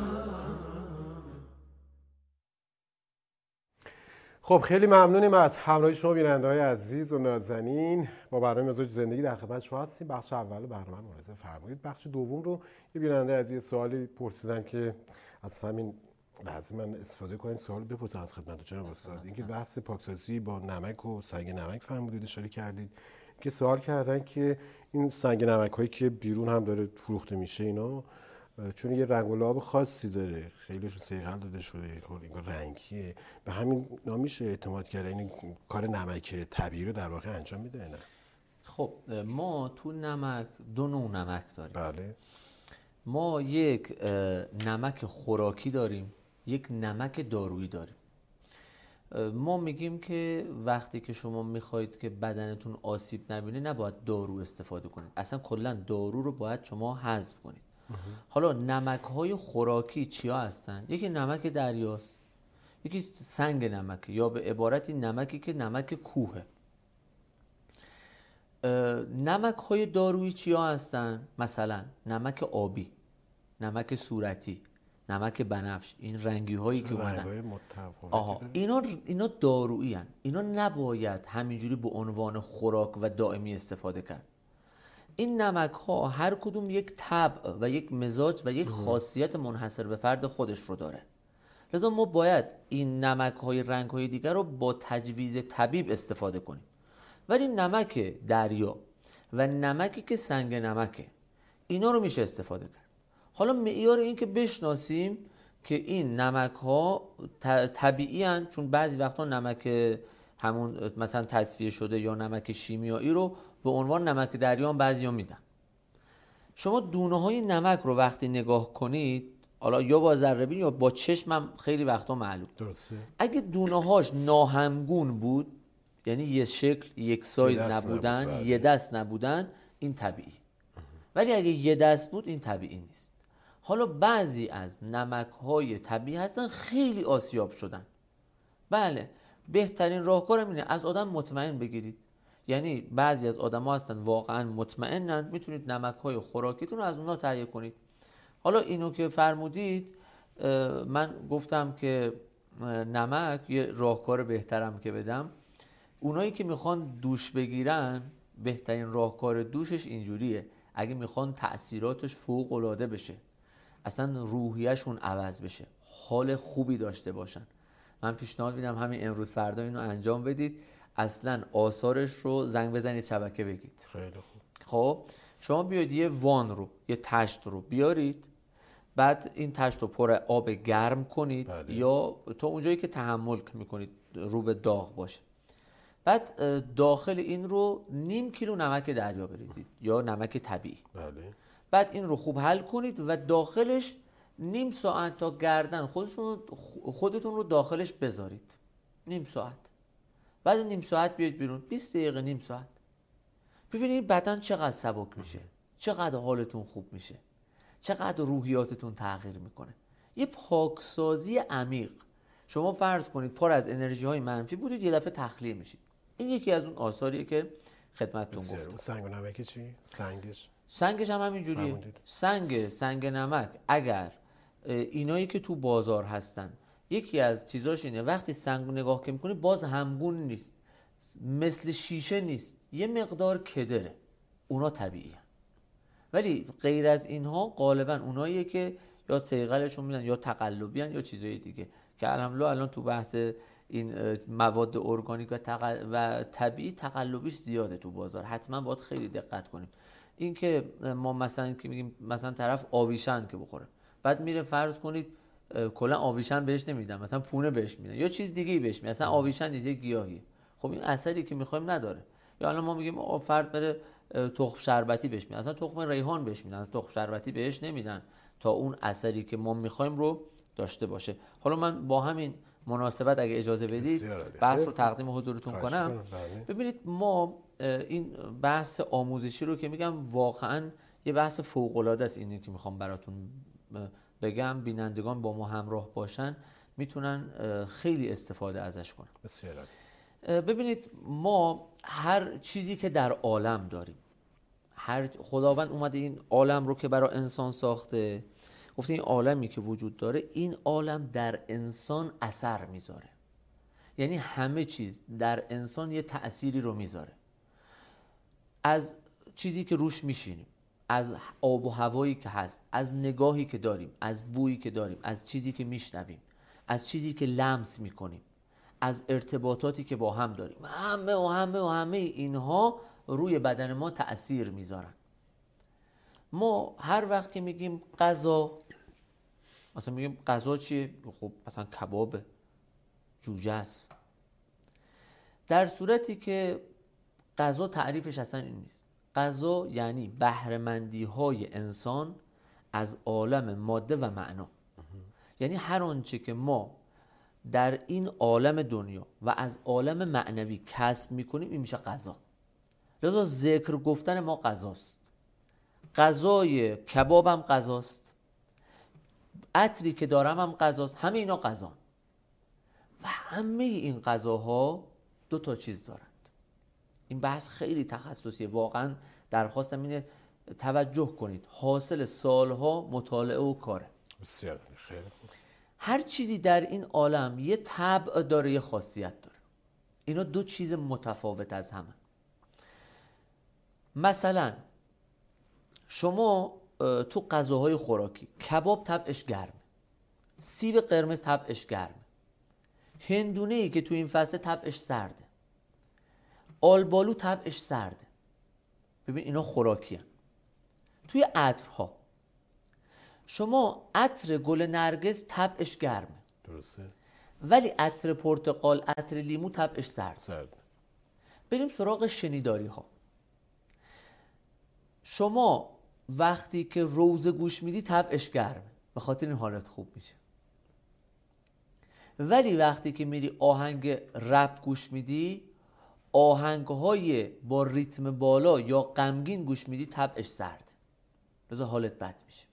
خب خیلی ممنونیم از همراهی شما بیننده‌های عزیز و نازنین. با برنامه مزاج زندگی در خدمت شما هستیم. بخش اول برنامه ملاحظه فرمایید. بخش دوم رو یه بیننده از یه سوالی پرسیدن که از همین لازم من استفاده کنم سوال بپرسم از خدمت جناب استاد. اینکه بحث پاکسازی با نمک و سنگ نمک فرمودید اشاره کردید که سوال کردن که این سنگ نمک هایی که بیرون هم داره فروخته میشه اینا چون یه رنگ و لعاب خاصی داره خیلیشون صیقل داده شده انگار رنگیه به همین نمیشه اعتماد کرد این کار نمک طبیعی رو در واقع انجام میده نه؟ خب ما تو نمک دو نوع نمک داریم. بله. ما یک نمک خوراکی داریم یک نمک دارویی داریم. ما میگیم که وقتی که شما میخواید که بدنتون آسیب نبینه نباید دارو استفاده کنید اصلا کلا دارو رو باید شما حذف کنید. حالا نمک‌های خوراکی چیا هستن؟ یکی نمک دریاست یکی سنگ نمک یا به عبارتی نمکی که نمک کوهه. نمک‌های دارویی چیا هستن؟ مثلا نمک آبی نمک صورتی نمک بنفش این رنگی هایی که اومدن اینا دارویی هن. اینا نباید همینجوری به عنوان خوراک و دائمی استفاده کرد. این نمک ها هر کدوم یک طبع و یک مزاج و یک خاصیت منحصر به فرد خودش رو داره. لذا ما باید این نمک های رنگ های دیگر رو با تجویز طبیب استفاده کنیم. ولی نمک دریا و نمکی که سنگ نمکه اینا رو میشه استفاده کرد. حالا معیار این که بشناسیم که این نمک ها طبیعی هستند چون بعضی وقتا نمک همون مثلا تصفیه شده یا نمک شیمیایی رو به عنوان نمک دریا هم بعضیا میدن. شما دونه های نمک رو وقتی نگاه کنید حالا یا با ذره‌بین یا با چشمم خیلی وقتا معلوم درسته. اگه دونه هاش ناهمگون بود یعنی یه شکل یک سایز نبودن یه دست نبودن این طبیعی. ولی اگه یه دست بود این طبیعی نیست. حالا بعضی از نمک‌های طبیعی هستن خیلی آسیاب شدن. بله، بهترین راهکارم اینه از آدم مطمئن بگیرید. یعنی بعضی از آدم‌ها هستن واقعا مطمئنن، میتونید نمک‌های خوراکیتون رو از اونها تهیه کنید. حالا اینو که فرمودید، من گفتم که نمک یه راهکار بهترم که بدم. اونایی که میخوان دوش بگیرن، بهترین راهکار دوشش اینجوریه. اگه میخوان تأثیراتش فوق‌العاده بشه، اصلا روحیه‌شون عوض بشه، حال خوبی داشته باشن، من پیشنهاد میدم همین امروز فردا اینو انجام بدید. اصلا آثارش رو زنگ بزنید، شبکه بگید. خیلی خوب. خب شما بیاید یه وان رو، یه تشت رو بیارید، بعد این تشت رو پر آب گرم کنید. بله. یا تا اونجایی که تحمل میکنید رو به داغ باشه. بعد داخل این رو نیم کیلو نمک دریا بریزید یا نمک طبیعی. بله. بعد این رو خوب حل کنید و داخلش نیم ساعت تا گردن خودتون رو داخلش بذارید. نیم ساعت. بعد نیم ساعت بیاید بیرون، 20 دقیقه، نیم ساعت. ببینید بدن چقدر سبک میشه، چقدر حالتون خوب میشه، چقدر روحیاتتون تغییر میکنه. یه پاکسازی عمیق. شما فرض کنید پر از انرژی های منفی بودید، یه دفعه تخلیه میشید. این یکی از اون آثاریه که خدمتتون گفتم. سنگ و نمکی چی؟ سنگش هم همینجوریه. سنگ نمک، اگر اینایی که تو بازار هستن، یکی از چیزاش اینه وقتی سنگ نگاه که میکنی باز همگون نیست، مثل شیشه نیست، یه مقدار کدره. اونا طبیعیه. ولی غیر از اینها غالبا اوناییه که یا صیقلشون میدن یا تقلبیان یا چیزای دیگه که الحمدلله الان تو بحث این مواد ارگانیک و طبیعی تقلبیش زیاده تو بازار. حتما باید خیلی دقت کنیم. این که ما مثلا که میگیم مثلا طرف آویشن که بخوره، بعد میره فرض کنید کلا آویشن بهش نمیدن، مثلا پونه بهش میدن یا چیز دیگه بهش میدن، مثلا آویشن یه گیاهیه. خب این اثری که میخوایم نداره. یا الان ما میگیم فرد بره تخم شربتی بهش میدن، اصلا تخم ریحان بهش میدن، تخم شربتی بهش نمیدن تا اون اثری که ما میخوایم رو داشته باشه. حالا من با همین مناسبت اگه اجازه بدید بحث رو تقدیم حضورتون کنم. ببینید ما این بحث آموزشی رو که میگم واقعا یه بحث فوق‌العاده است. اینی که میخوام براتون بگم، بینندگان با ما همراه باشن میتونن خیلی استفاده ازش کنن. بسیار عالی. ببینید ما هر چیزی که در عالم داریم، خداوند اومده این عالم رو که برای انسان ساخته، گفته این عالمی که وجود داره، این عالم در انسان اثر میذاره. یعنی همه چیز در انسان یه تأثیری رو میذاره. از چیزی که روش میشینیم، از آب و هوایی که هست، از نگاهی که داریم، از بویی که داریم، از چیزی که میشنویم، از چیزی که لمس میکنیم، از ارتباطاتی که با هم داریم، همه اینها روی بدن ما تأثیر میذارن. ما هر وقت که میگیم غذا، مثلا میگیم غذا چیه؟ خب مثلا کباب، جوجه است. در صورتی که غذا تعریفش اصلا این نیست. غذا یعنی بهره‌مندی های انسان از عالم ماده و معنا. یعنی هر آنچه که ما در این عالم دنیا و از عالم معنوی کسب میکنیم این میشه غذا. لذا ذکر گفتن ما غذاست. غذای کبابم غذاست، عطری که دارم هم غذاست، همه اینا غذا. و همه این غذاها دو تا چیز دارند. این بحث خیلی تخصصیه، واقعا درخواستم اینه توجه کنید، حاصل سالها مطالعه و کاره. بسیار خیلی خوب. هر چیزی در این عالم یه طبع داره، یه خاصیت داره. اینا دو چیز متفاوت از همه. مثلا شما تو غذاهای خوراکی، کباب طبعش گرمه، سیب قرمز طبعش گرمه، هندونه‌ای که تو این فصل طبعش سرده، آلبالو طبعش سرده. ببین اینا خوراکی هن. توی عطرها شما عطر گل نرگس طبعش گرمه، درسته، ولی عطر پرتقال، عطر لیمو طبعش سرده. بریم سراغ شنیداری ها. شما وقتی که روزه گوش میدی طبعش گرمه، به خاطر این حالت خوب میشه. ولی وقتی که میری آهنگ رپ گوش میدی، آهنگهای با ریتم بالا یا غمگین گوش میدی، طبعش سرد. بذار حالت بد میشه.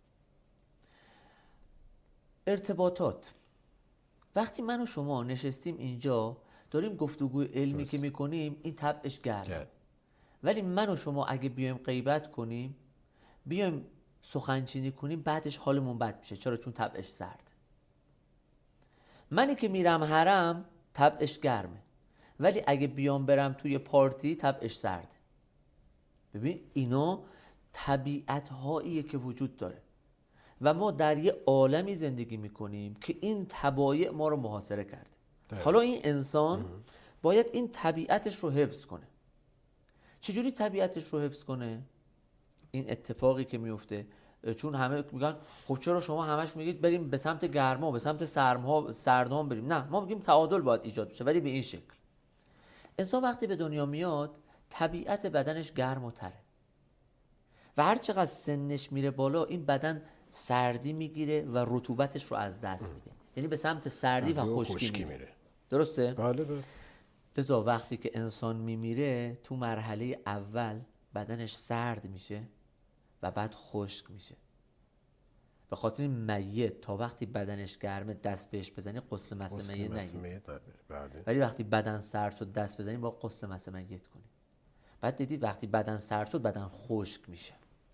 ارتباطات، وقتی من و شما نشستیم اینجا داریم گفتگوی علمی که میکنیم، این طبعش گرمه. ولی من و شما اگه بیایم غیبت کنیم، بیایم سخنچینی کنیم، بعدش حالمون بد میشه. چرا؟ چون طبعش سرد. منی که میرم حرم طبعش گرمه، ولی اگه بیام برم توی پارتی طبعش سرده. ببین اینا طبیعت هاییه که وجود داره و ما در یه عالمی زندگی میکنیم که این طبایع ما رو محاصره کرده. حالا این انسان باید این طبیعتش رو حفظ کنه. چجوری طبیعتش رو حفظ کنه؟ این اتفاقی که میفته، چون همه میگن خب چرا شما همش میگید بریم به سمت گرما، به سمت سردها بریم؟ نه، ما میگیم تعادل باید ایجاد بشه، ولی به این شکل. انسان وقتی به دنیا میاد طبیعت بدنش گرم و تره و هر چقدر سنش میره بالا این بدن سردی میگیره و رطوبتش رو از دست میده، یعنی به سمت سردی و خشکی میره. درسته؟ بله بله. لذا وقتی که انسان میمیره تو مرحله اول بدنش سرد میشه و بعد خشک میشه. به خاطر این میت تا وقتی بدنش گرمه دست بهش بزنی غسل مس میت نگیری. ولی وقتی بدن سرد شد دست بزنی با غسل مس میت کنی. بعد دیدی وقتی بدن سرد شد بدن خشک میشه.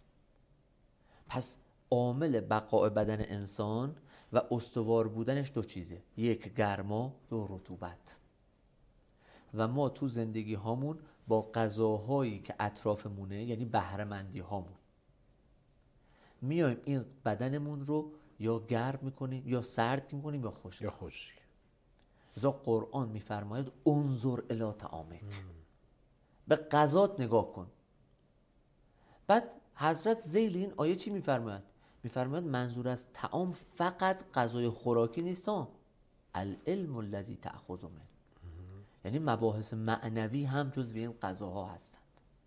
پس عامل بقای بدن انسان و استوار بودنش دو چیزه، یک گرما، دو رطوبت. و ما تو زندگی هامون با غذاهایی که اطرافمونه، یعنی بهره مندی هامون، میایم این بدنمون رو یا گرم میکنیم یا سرد میکنیم یا خشک. لذا قرآن میفرماید انظر الی طعامک، به غذات نگاه کن. بعد حضرت ذیل این آیه چی میفرماید؟ میفرماید منظور از طعام فقط غذای خوراکی نیست، العلم الذی تأخذ منه، یعنی مباحث معنوی هم جزو این غذاها هستند.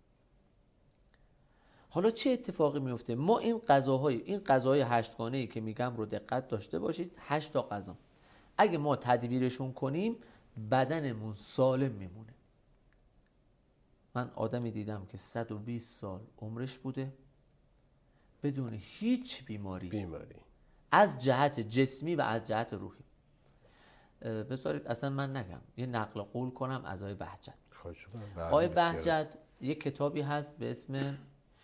حالا چه اتفاقی میفته؟ ما این غذاهای 8 گانه‌ای که میگم رو دقت داشته باشید، 8 تا غذا اگه ما تدبیرشون کنیم بدنمون سالم میمونه. من آدمی دیدم که 120 سال عمرش بوده بدون هیچ بیماری از جهت جسمی و از جهت روحی. بذارید اصلا من نگم، یه نقل قول کنم از آقای بهجت. آقای بهجت یک کتابی هست به اسم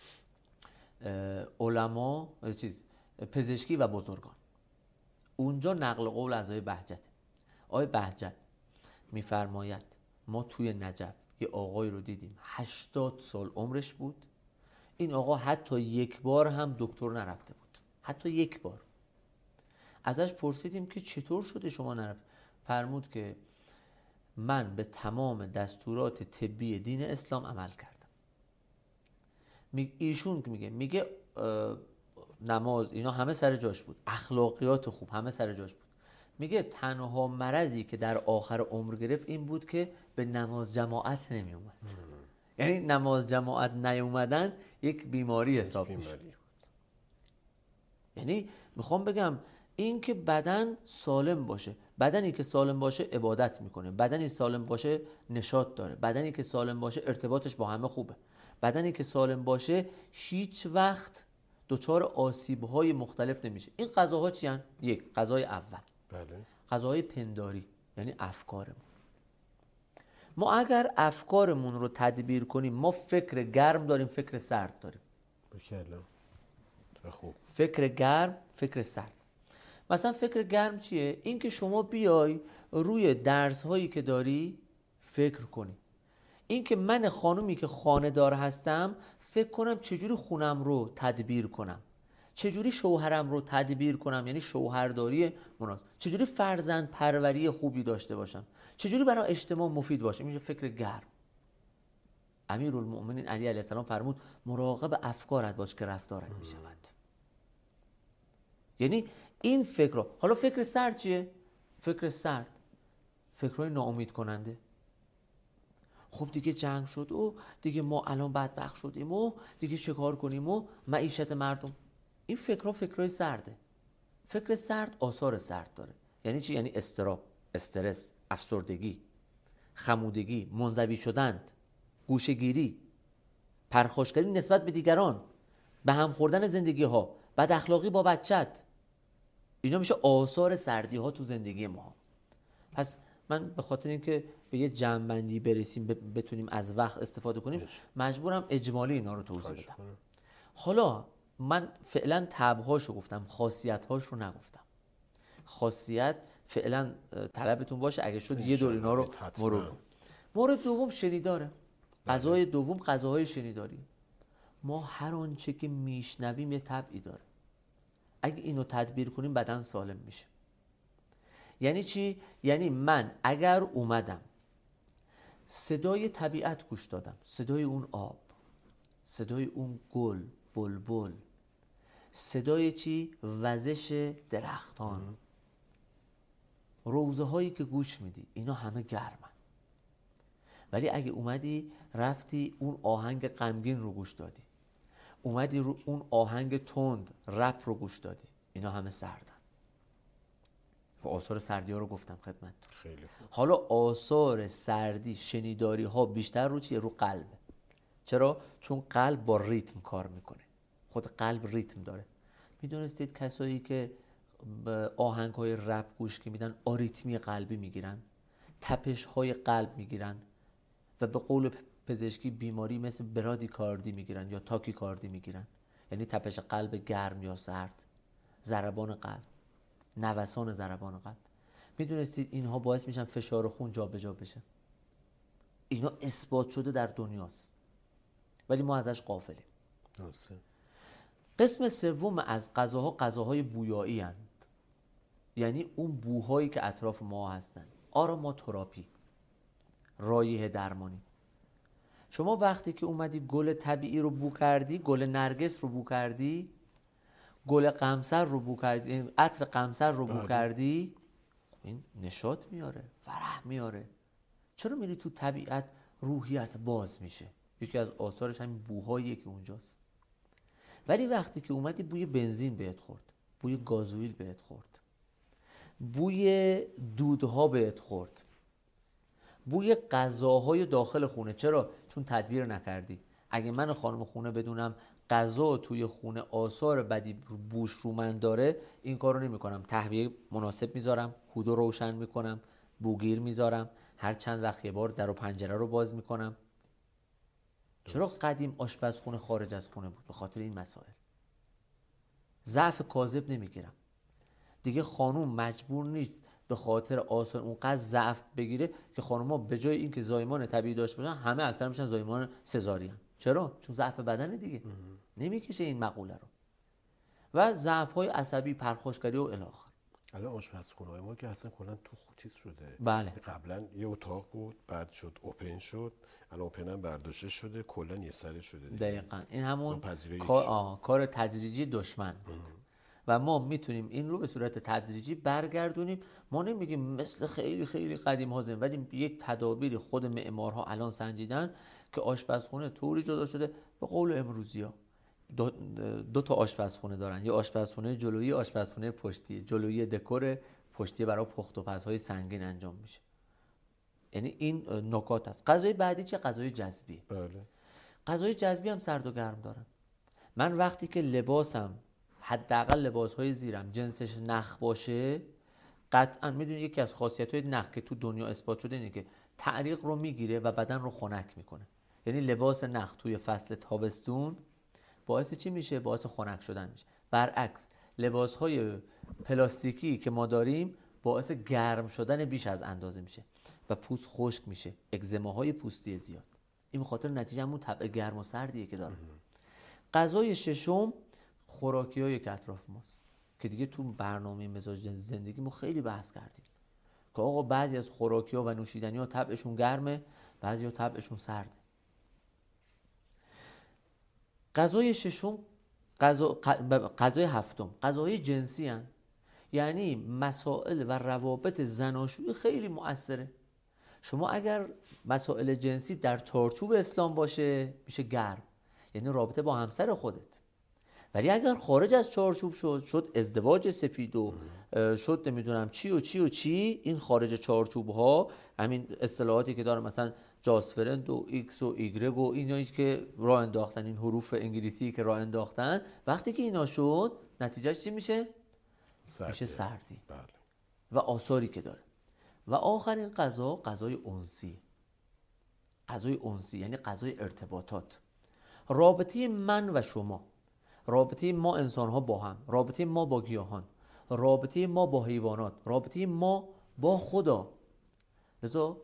علما پزشکی و بزرگان. اونجا نقل قول از آقای بهجت. آقای بهجت میفرماید ما توی نجف یه آقای رو دیدیم 80 سال عمرش بود، این آقا حتی یک بار هم دکتر نرفته بود، حتی یک بار. ازش پرسیدیم که چطور شده شما نرفت؟ فرمود که من به تمام دستورات طبی دین اسلام عمل کردم. ایشون میگه نماز اینا همه سر جاش بود، اخلاقیات خوب همه سر جاش بود. میگه تنها مرضی که در آخر عمر گرفت این بود که به نماز جماعت نمی اومد. یعنی نماز جماعت نیومدن یک بیماری حساب میشه. یعنی میخوام بگم این که بدن سالم باشه، بدنی که سالم باشه عبادت میکنه، بدنی سالم باشه نشاط داره، بدنی که سالم باشه ارتباطش با همه خوبه، بدنی که سالم باشه هیچ وقت دچار آسیب‌های مختلف نمیشه. این غذاها چی هستند؟ یک، غذای اول. بله. غذاهای پنداری، یعنی افکارمون. ما اگر افکارمون رو تدبیر کنیم، ما فکر گرم داریم، فکر سرد داریم. خوب. فکر گرم، فکر سرد. مثلا فکر گرم چیه؟ این که شما بیای روی درس هایی که داری فکر کنی. این که من خانومی که خانه دار هستم فکر کنم چجوری خونم رو تدبیر کنم، چجوری شوهرم رو تدبیر کنم، یعنی شوهرداری مناسب، چجوری فرزند پروری خوبی داشته باشم، چجوری برای اجتماع مفید باشه. میشه فکر گرم. امیرالمؤمنین علی علیه السلام فرمود مراقب افکارت باش که رفتارت میشود. یعنی این فکر رو. حالا فکر سرد چیه؟ فکر سرد فکرهای ناامید کننده. خب دیگه جنگ شد و دیگه ما الان بدبخت شدیم و دیگه چه کار کنیم و معیشت مردم. این فکرها فکرهای سرده. فکر سرد آثار سرد داره. یعنی چی؟ یعنی اضطراب، استرس، افسردگی، خمودگی، منزوی شدن، گوشه‌گیری، پرخاشگری نسبت به دیگران، به هم خوردن زندگی ها، بد اخلاقی با بچت، اینا میشه آثار سردی ها تو زندگی ما. پس من به خاطر اینکه به یه جمع‌بندی برسیم بتونیم از وقت استفاده کنیم مجبورم اجمالی اینا رو توضیح بدم. حالا من فعلا تبعهاشو گفتم، خاصیت‌هاش رو نگفتم. خاصیت فعلا طلبتون باشه، اگه شد یه دور اینا رو مرور کنم. مورد دوم شنیداره. غذای دوم غذاهای شنیداری. ما هر آنچه که میشنویم یه طبعی داره. اگه اینو تدبیر کنیم بدن سالم میشه. یعنی چی؟ یعنی من اگر اومدم صدای طبیعت گوش دادم، صدای اون آب، صدای اون گل، بلبل، صدای چی؟ وزش درختان، روزه هایی که گوش میدی، اینا همه گرمن. ولی اگه اومدی رفتی اون آهنگ غمگین رو گوش دادی، اومدی رو اون آهنگ تند رپ رو گوش دادی، اینا همه سردن. و آثار سردی ها رو گفتم خدمت. خیلی خوب. حالا آثار سردی شنیداری ها بیشتر رو چیه؟ رو قلبه. چرا؟ چون قلب با ریتم کار میکنه. خود قلب ریتم داره. میدونستید کسایی که آهنگ های رپ گوش که میدن آریتمی قلبی میگیرن، تپش های قلب میگیرن و به قول پزشکی بیماری مثل برادیکاردی میگیرن یا تاکیکاردی میگیرن، یعنی تپش قلب گرم یا سرد، ضربان قلب، نوسان ضربان قلب. میدونستید اینها باعث میشن فشار خون جابجا بشه؟ اینا اثبات شده در دنیاست ولی ما ازش غافلیم. درسته. قسم سوم از غذاها غذاهای بویایی هستند، یعنی اون بوهایی که اطراف ما هستن. آروماتراپی، رایحه درمانی. شما وقتی که اومدی گل طبیعی رو بو کردی، گل نرگس رو بو کردی، گل قمصر رو بو کردی، عطر قمصر رو بو کردی، این نشاط میاره، فرح میاره. چرا میری تو طبیعت روحیت باز میشه؟ یکی از آثارش همین بوهاییه که اونجاست. ولی وقتی که اومدی بوی بنزین بهت خورد، بوی گازوئیل بهت خورد، بوی دودها بهت خورد، بوی غذاهای داخل خونه. چرا؟ چون تدبیر نکردی. اگه من خانم خونه بدونم غذا توی خونه آثار بدی بوش رو من داره، این کارو نمی‌کنم. تهویه مناسب میذارم، کودو روشن میکنم، بوگیر میذارم، هر چند وقت یه بار در و پنجره رو باز میکنم. چرا قدیم آشپزخونه خارج از خونه بود؟ به خاطر این مسائل. ضعف کاذب نمیگیرم دیگه. خانوم مجبور نیست به خاطر آثار اونقدر ضعف بگیره که خانوما به جای اینکه زایمان طبیعی داشته باشن همه اکثر میشن زایمان سزارین. چرا؟ چون ضعف بدن دیگه نمیکشه این مقوله رو. و ضعف های عصبی، پرخاشگری و الی آخر. الان آشپزخونه‌های ما که اصلا کلا تو چیز شده. بله. قبلا یه اتاق بود، بعد شد اوپن شد، الان اوپن هم برداشته شده، کلا یه سره شده دیگه. دقیقاً این همون کار کار تدریجی دشمن بود. و ما میتونیم این رو به صورت تدریجی برگردونیم. ما نمیگیم مثل خیلی خیلی قدیم ها زن، ولی یک تدابیر خود معمارها الان سنجیدن که آشپزخونه طوری جدا شده. به قول امروزی‌ها دو تا آشپزخونه دارن، یه آشپزخونه جلویی، آشپزخونه پشتی. جلویی دکور، پشتی برای پخت و پزهای سنگین انجام میشه. یعنی این نکات است. غذای بعدی چه؟ غذای جذبی. بله. غذای جذبی هم سرد و گرم دارن. من وقتی که لباسم، حداقل لباسهای زیرم جنسش نخ باشه، قطعا میدونید یکی از خاصیت‌های نخ که تو دنیا اثبات شده اینه که تعریق رو میگیره و بدن رو خنک میکنه. یعنی لباس نخ توی فصل تابستون باعث چی میشه؟ باعث خنک شدن میشه. برعکس لباسهای پلاستیکی که ما داریم باعث گرم شدن بیش از اندازه میشه و پوست خشک میشه، اگزماهای پوستی زیاد. این به خاطر نتیجه همون طبع گرم و سردیه که داره. غذای ششم خوراکی‌های که اطراف ماست که دیگه تو برنامه مزاج زندگی ما خیلی بحث کردیم که آقا بعضی از خوراکی‌ها و نوشیدنی‌ها طبعشون گرمه، بعضی‌ها طبعشون سرده. غذای ششم غذای هفتم غذای جنسی هن. یعنی مسائل و روابط زناشویی خیلی مؤثره. شما اگر مسائل جنسی در چارچوب اسلام باشه میشه گرم، یعنی رابطه با همسر خودت. ولی اگر خارج از چارچوب شد ازدواج سفید و شد نمیدونم چی و چی و چی، این خارج چارچوب ها، همین اصطلاحاتی که داره مثلا جاسپرنت و ایکس و ایگرگ و اینایی که راه انداختن، این حروف انگلیسی که راه انداختن، وقتی که اینا شد نتیجهش چی میشه؟ میشه سردی. بله. و آثاری که داره. و آخرین غذا، غذای انسی. غذای انسی یعنی غذای ارتباطات. رابطه من و شما، رابطه ما انسان ها با هم، رابطه ما با گیاهان، رابطه ما با حیوانات، رابطه ما با خدا. لذا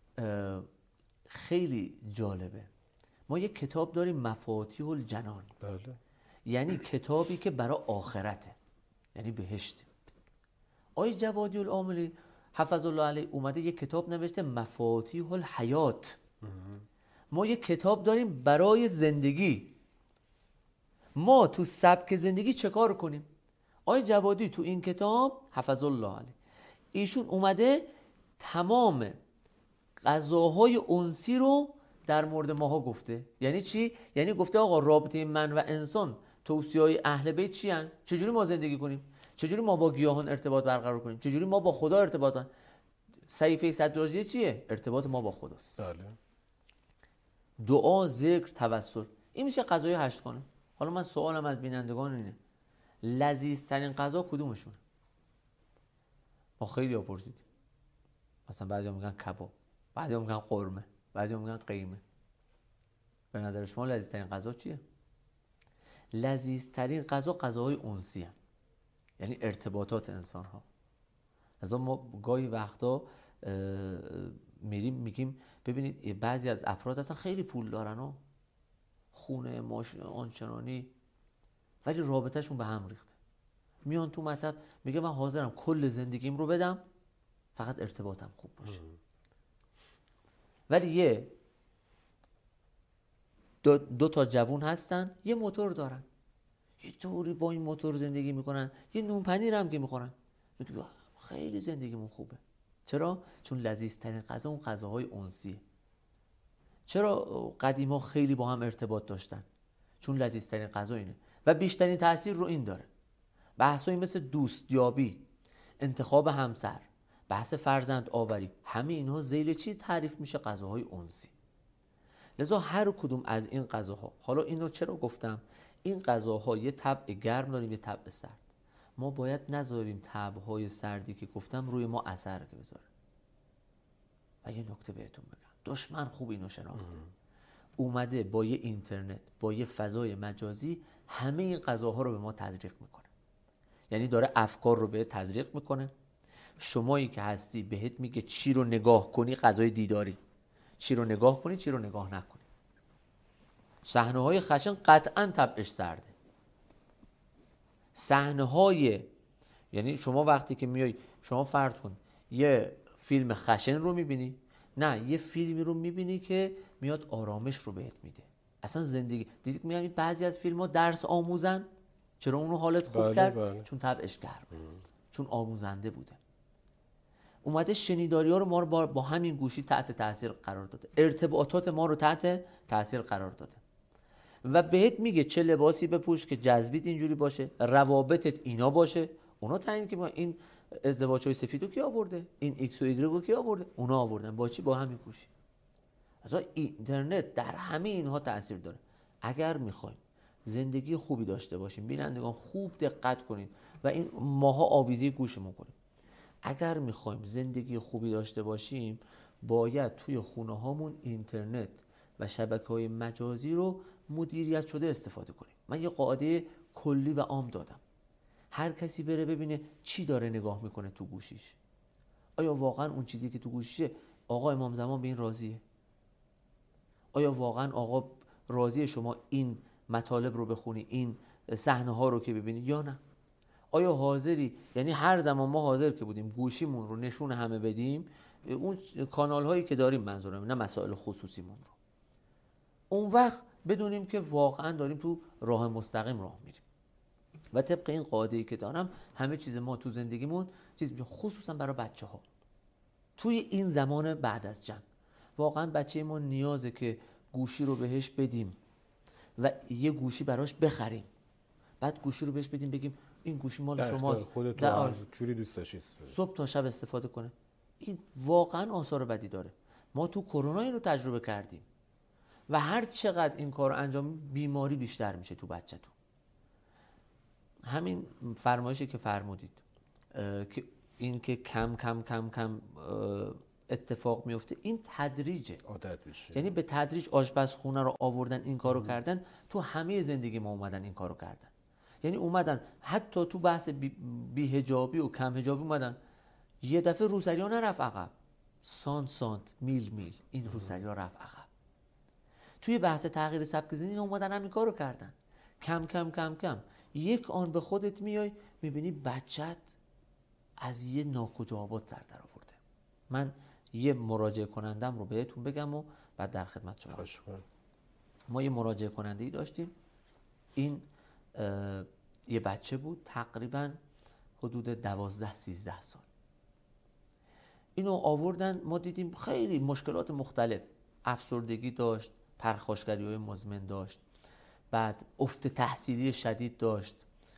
خیلی جالبه. ما یک کتاب داریم مفاتیح الجنان. بله. یعنی کتابی که برای آخرته، یعنی بهشت. آقای جوادی العاملی حفظ الله علیه اومده یک کتاب نوشته مفاتیح الحیات. ما یک کتاب داریم برای زندگی. ما تو سبک زندگی چه کار کنیم؟ آقای جوادی تو این کتاب حفظ الله علیه ایشون اومده تمام غذاهای انسی رو در مورد ماها گفته. یعنی چی؟ یعنی گفته آقا رابطه من و انسان، توصیه‌های اهل بیت چی هن؟ چجوری ما زندگی کنیم؟ چجوری ما با گیاهان ارتباط برقرار کنیم؟ چجوری ما با خدا ارتباط کنیم؟ صحیفه سجادیه چیه؟ ارتباط ما با خداست. بله. دعا، ذکر، توسل. این میشه غذای 8 گانه. حالا من سوالم از بینندگان اینه، لذیذترین غذا کدومشونه؟ ما خیلی پرسیدیم. مثلا بعضیا میگن کباب، بعضیا میگن قرمه، بعضیا میگن قیمه. به نظر شما لذیذترین غذا چیه؟ لذیذترین غذا غذاهای انسی هست. یعنی ارتباطات انسان ها. از ما گاهی وقتا میریم میگیم ببینید بعضی از افراد هستن خیلی پول دارن و خونه، ماشین آنچنانی، ولی رابطهشون به هم ریخته. میان تو مطب میگه من حاضرم کل زندگیم رو بدم فقط ارتباطم خوب باشه. ولی یه دو تا جوون هستن یه موتور دارن، یه طوری با این موتور زندگی میکنن، یه نون پنیر هم که میخورن، میگه خیلی زندگیمون خوبه. چرا؟ چون لذیذترین غذا اون غذاهای انسیه. چرا قدیما خیلی با هم ارتباط داشتن؟ چون لذیذترین غذا اینه و بیشترین تاثیر رو این داره. بحثایی مثل دوستیابی، انتخاب همسر، بحث فرزند آوری، همه اینها ذیل چی تعریف میشه؟ غذاهای انسی. لذا هر کدوم از این غذاها، حالا اینو چرا گفتم؟ این غذاها یه طبع گرم داریم، یه طبع سرد. ما باید نذاریم طبعهای سردی که گفتم روی ما اثر بذاره. و یه نکته بهتون بگم، دشمن خوب اینو شناخته. اومده با یه اینترنت، با یه فضای مجازی همه این غذاها رو به ما تزریق میکنه. یعنی داره افکار رو بهت تزریق میکنه. شمایی که هستی بهت میگه چی رو نگاه کنی، غذای دیداری، چی رو نگاه کنی، چی رو نگاه نکنی. صحنه‌های خشن قطعاً طبعش سرده. صحنه‌های، یعنی شما وقتی که میای، شما فرض کن یه فیلم خشن رو میبینی، نه یه فیلمی رو میبینی که میاد آرامش رو بهت میده. اصلا زندگی دیدید میگم بعضی از فیلم‌ها درس آموزن. چرا اونو حالت خوب کرد؟ بله. چون طبعش گرم، چون آموزنده بوده. اومده شنیداری ها رو ما رو با همین گوشی تحت تاثیر قرار داده، ارتباطات ما رو تحت تاثیر قرار داده و بهت میگه چه لباسی بپوش که جذبیت اینجوری باشه، روابطت اینا باشه. اونا تعیین که این ازدواج‌های سفیدو کی آورده، این ایکس و ایگرگو کی آورده؟ اونا آوردن. با چی؟ با همین گوشی. اصلا اینترنت در همه اینها تاثیر داره. اگر میخوایم زندگی خوبی داشته باشیم، بینندگان خوب دقت کنید و این ماها آویزی گوشمون کنیم. اگر میخوایم زندگی خوبی داشته باشیم باید توی خونه هامون اینترنت و شبکه‌های مجازی رو مدیریت شده استفاده کنیم. من یه قاعده کلی و عام دادم. هر کسی بره ببینه چی داره نگاه میکنه تو گوشیش. آیا واقعا اون چیزی که تو گوشیشه آقا امام زمان به این راضیه؟ آیا واقعا آقا راضیه شما این مطالب رو بخونی، این صحنه ها رو که ببینی یا نه؟ آیا حاضری؟ یعنی هر زمان ما حاضر که بودیم گوشیمون رو نشون همه بدیم، اون کانال هایی که داریم منظورم نه مسائل خصوصیمون رو، اون وقت بدونیم که واقعا داریم تو راه مستقیم راه میریم. و طبق این قاعده‌ای که دارم همه چیز ما تو زندگیمون چیز میشه، خصوصا برای بچه‌ها توی این زمان بعد از جنگ. واقعا بچه ما نیازه که گوشی رو بهش بدیم و یه گوشی براش بخریم، بعد گوشی رو بهش بدیم بگیم این گوشی مال شماست، خودت جوری دوست داشتی صبح تا شب استفاده کنه. این واقعا آثار بدی داره. ما تو کرونا اینو تجربه کردیم و هر چقدر این کار انجام بیماری بیشتر میشه تو بچه‌تون. همین فرمایشی که فرمودید که این که کم کم کم کم اتفاق میفته، این تدریجه، عادت میشه. یعنی به تدریج آشپزخونه رو آوردن این کارو کردن، تو همه زندگی ما اومدن این کارو کردن. یعنی اومدن حتی تو بحث بی‌حجابی و کم حجابی اومدن، یه دفعه روسری‌ها نرفت عقب، سانت میل این روسری‌ها رفت عقب. توی بحث تغییر سبک زندگی اومدن همین کارو کردن، کم کم کم کم. یک آن به خودت میای میبینی بچت از یه ناکجا آباد سر در آورده. من یه مراجعه کنندم رو بهتون بگم و بعد در خدمت شما هستم. ما یه مراجعه کننده‌ای داشتیم، این یه بچه بود تقریبا حدود 12-13 سال. اینو آوردن، ما دیدیم خیلی مشکلات مختلف، افسردگی داشت، پرخاشگری‌های مزمن داشت، بعد افت تحصیلی شدید داشت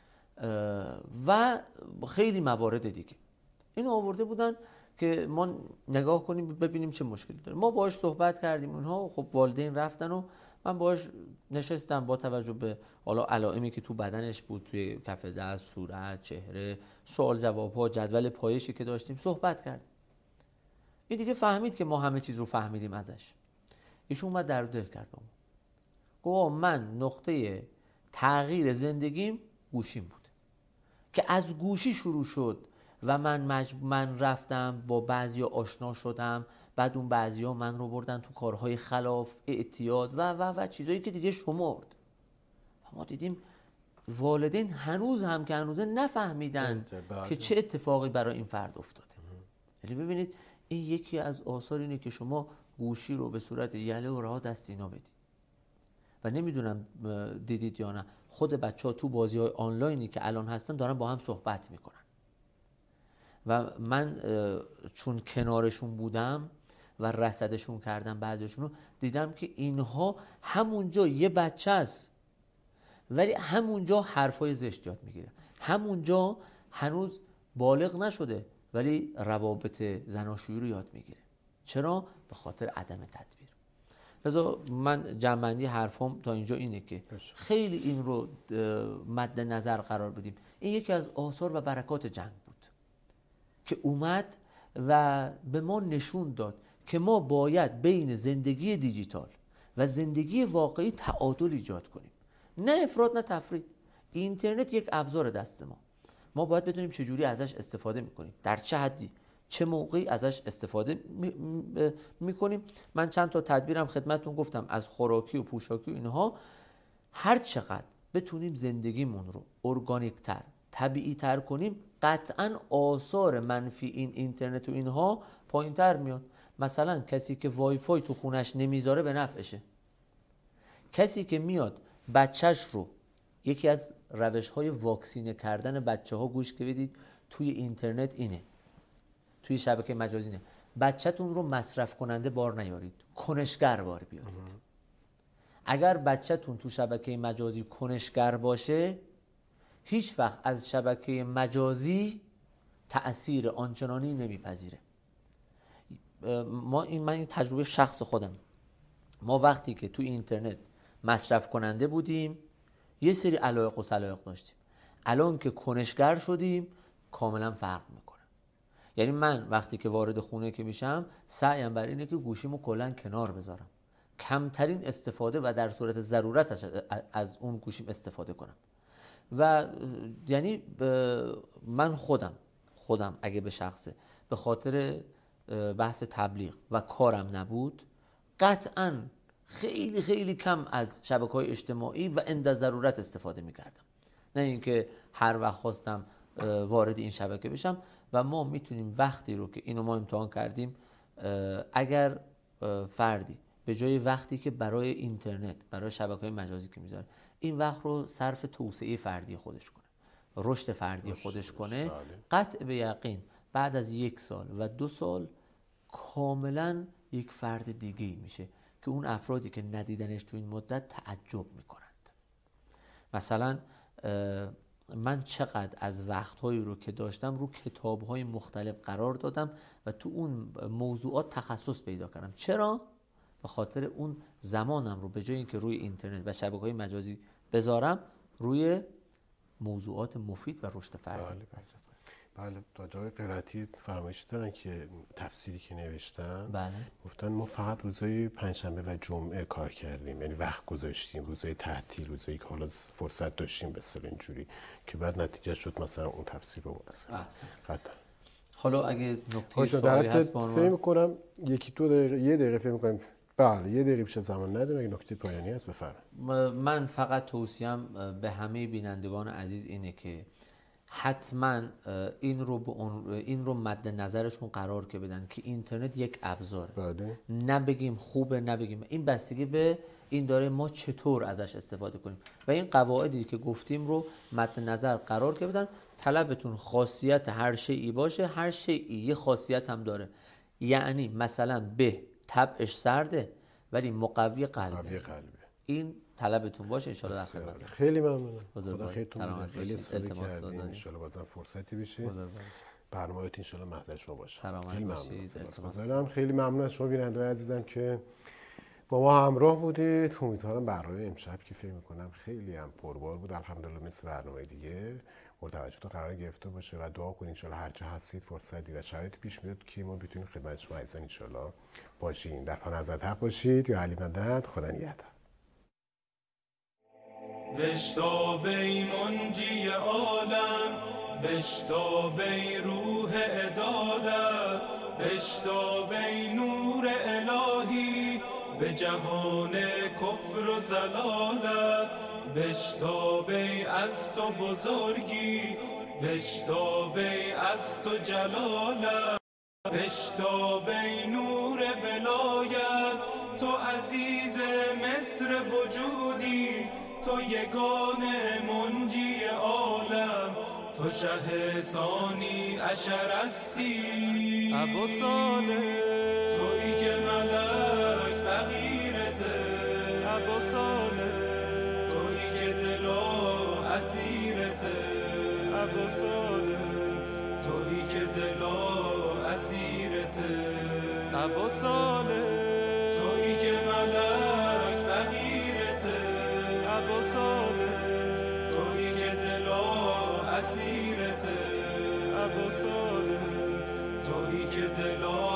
و خیلی موارد دیگه. اینو آورده بودن که ما نگاه کنیم ببینیم چه مشکلی داره. ما باهاش صحبت کردیم، اونها خب والدین رفتن و من باهاش نشستم، با توجه به حالا علائمی که تو بدنش بود، توی کف دست، صورت، چهره، سوال جواب ها، جدول پایشی که داشتیم صحبت کردیم. این دیگه فهمید که ما همه چیز رو فهمیدیم ازش. ایشون اومد در دل کرد با ما، گفت من نقطه تغییر زندگیم گوشیم بود که از گوشی شروع شد و من رفتم با بعضیا آشنا شدم، بعد اون بعضیا من رو بردن تو کارهای خلاف، اعتیاد و چیزایی که دیگه شمرد. و ما دیدیم والدین هنوز هم که هنوزه نفهمیدن که چه اتفاقی برای این فرد افتاده. یعنی ببینید این یکی از آثار اینه که شما گوشی رو به صورت یله و رها دست اینا بدید. و نمیدونم دیدید یا نه، خود بچه‌ها تو بازی‌های آنلاینی که الان هستن دارن با هم صحبت میکنن و من چون کنارشون بودم و رصدشون کردم بعضیشون رو، دیدم که اینها همونجا یه بچه است ولی همونجا حرفای زشت یاد میگیره، همونجا هنوز بالغ نشده ولی روابط زناشویی رو یاد میگیره. چرا؟ به خاطر عدم تدبیر. لذا من جمع‌بندی حرفم تا اینجا اینه که خیلی این رو مد نظر قرار بدیم. این یکی از آثار و برکات جنگ بود که اومد و به ما نشون داد که ما باید بین زندگی دیجیتال و زندگی واقعی تعادل ایجاد کنیم، نه افراط نه تفرید. اینترنت یک ابزار دست ما باید بدونیم چجوری ازش استفاده میکنیم، در چه حدی، چه موقعی ازش استفاده میکنیم. من چند تا تدبیرم خدمتتون گفتم، از خوراکی و پوشاکی و اینها. هر چقدر بتونیم زندگیمون رو ارگانیک تر، طبیعی تر کنیم، قطعاً آثار منفی این اینترنت و اینها پایین تر میاد. مثلا کسی که وای فای تو خونش نمیذاره به نفعشه. کسی که میاد بچهش رو، یکی از روش‌های واکسینه کردن بچه‌ها گوش که بدید توی اینترنت اینه، توی شبکه مجازی اینه، بچه‌تون رو مصرف کننده بار نیارید، کنشگر بار بیارید. اگر بچه‌تون تو شبکه مجازی کنشگر باشه، هیچ وقت از شبکه مجازی تأثیر آنچنانی نمیپذیره. من این تجربه شخص خودم، ما وقتی که تو اینترنت مصرف کننده بودیم یه سری علایق و سلایق داشتیم، الان که کنشگر شدیم کاملا فرق میکنه. یعنی من وقتی که وارد خونه که میشم سعیم بر اینه که گوشیمو کلا کنار بذارم، کمترین استفاده و در صورت ضرورت از اون گوشیم استفاده کنم. و یعنی من خودم اگه به شخصه به خاطر بحث تبلیغ و کارم نبود، قطعاً خیلی خیلی کم از شبکه‌های اجتماعی و عند ضرورت استفاده می‌کردم، نه اینکه هر وقت خواستم وارد این شبکه بشم. و ما میتونیم وقتی رو که اینو ما امتحان کردیم، اگر فردی به جای وقتی که برای اینترنت، برای شبکه‌های مجازی که میذاره، این وقت رو صرف توسعه فردی خودش کنه، رشد فردی خودش کنه، قطع به یقین بعد از 1 سال و 2 سال کاملا یک فرد دیگه‌ای میشه که اون افرادی که ندیدنش تو این مدت تعجب میکنند. مثلا من چقدر از وقتهایی رو که داشتم رو کتاب‌های مختلف قرار دادم و تو اون موضوعات تخصص پیدا کردم. چرا؟ به خاطر اون زمانم رو به جای اینکه روی اینترنت و شبکه‌های مجازی بذارم، روی موضوعات مفید و رشد فردی. بله، تا جای قرائتی فرمایش دارن که تفسیری که نوشتن، بله، گفتن ما فقط روزهای پنجشنبه و جمعه کار کردیم، یعنی وقت گذاشتیم، روزهای تعطیل، روزایی که حالا فرصت داشتیم به اصطلاح اینجوری، که بعد نتیجه شد مثلا اون تفسیر رو مثلا قطعا. حالا اگه نکته سوالی هست فکر می‌کنم یکی دو دقیقه، یه دقیقه فکر می‌کنم، بله یه دقیقه بیشتر زمان نداریم. اگه نکته پایانی هست بفرمایید. من فقط توصیه‌ام به همه بینندگان عزیز اینه که حتما این رو مد نظرشون قرار که بدن که اینترنت یک ابزاره. بله. نه بگیم خوبه، نه بگیم، این بستگی به این داره ما چطور ازش استفاده کنیم و این قواعدی که گفتیم رو مد نظر قرار که بدن. طلبتون خاصیت هر شیئی باشه، هر شیئی یه خاصیت هم داره. یعنی مثلا به طبعش سرده ولی مقوی قلبه. این طلبتون باشه ان شاء الله. خیلی ممنونم. خدا خیرتون بده. خیلی استفاده کردین. ان شاء الله بازم فرصتی بشه. برنامه‌تون ان شاء الله محضر شما باشه. خیلی ممنونم. خیلی ممنون از شما بیننده‌های عزیزم که با ما همراه بودید. امیدوارم برنامه امشب که فکر می‌کنم خیلی هم پربار بود، الحمدلله مثل برنامه دیگه مورد توجهتون قرار گرفته باشه و دعا کنید ان شاء الله هر جا هستید فرصتی و شرایطی پیش میاد که ما بتونیم خدمت شما عزیزان ان شاء الله باشیم. در پناه حضرت حق باشید. یا علی مدد. خدا نگهدار. بشتاب ای منجی عالم، بشتاب ای روح عدالت، بشتاب ای نور الهی به جهان کفر و ضلالت، بشتاب ای از تو بزرگی، بشتاب ای از تو جلالت، بشتاب ای نور ولایت، تو عزیز مصر وجودی، تو یگانه منجی عالم، تو شه ثانی عشر هستی. ابو صالح تویی که ملک فقیرته، ابو صالح تویی که دلا اسیرته، ابو صالح تویی که دلا اسیرته، ابو صالح تویی که ملک فقیرته، ابو صالح تویی که دلا اسیرته، ابو صالح تویی که دلا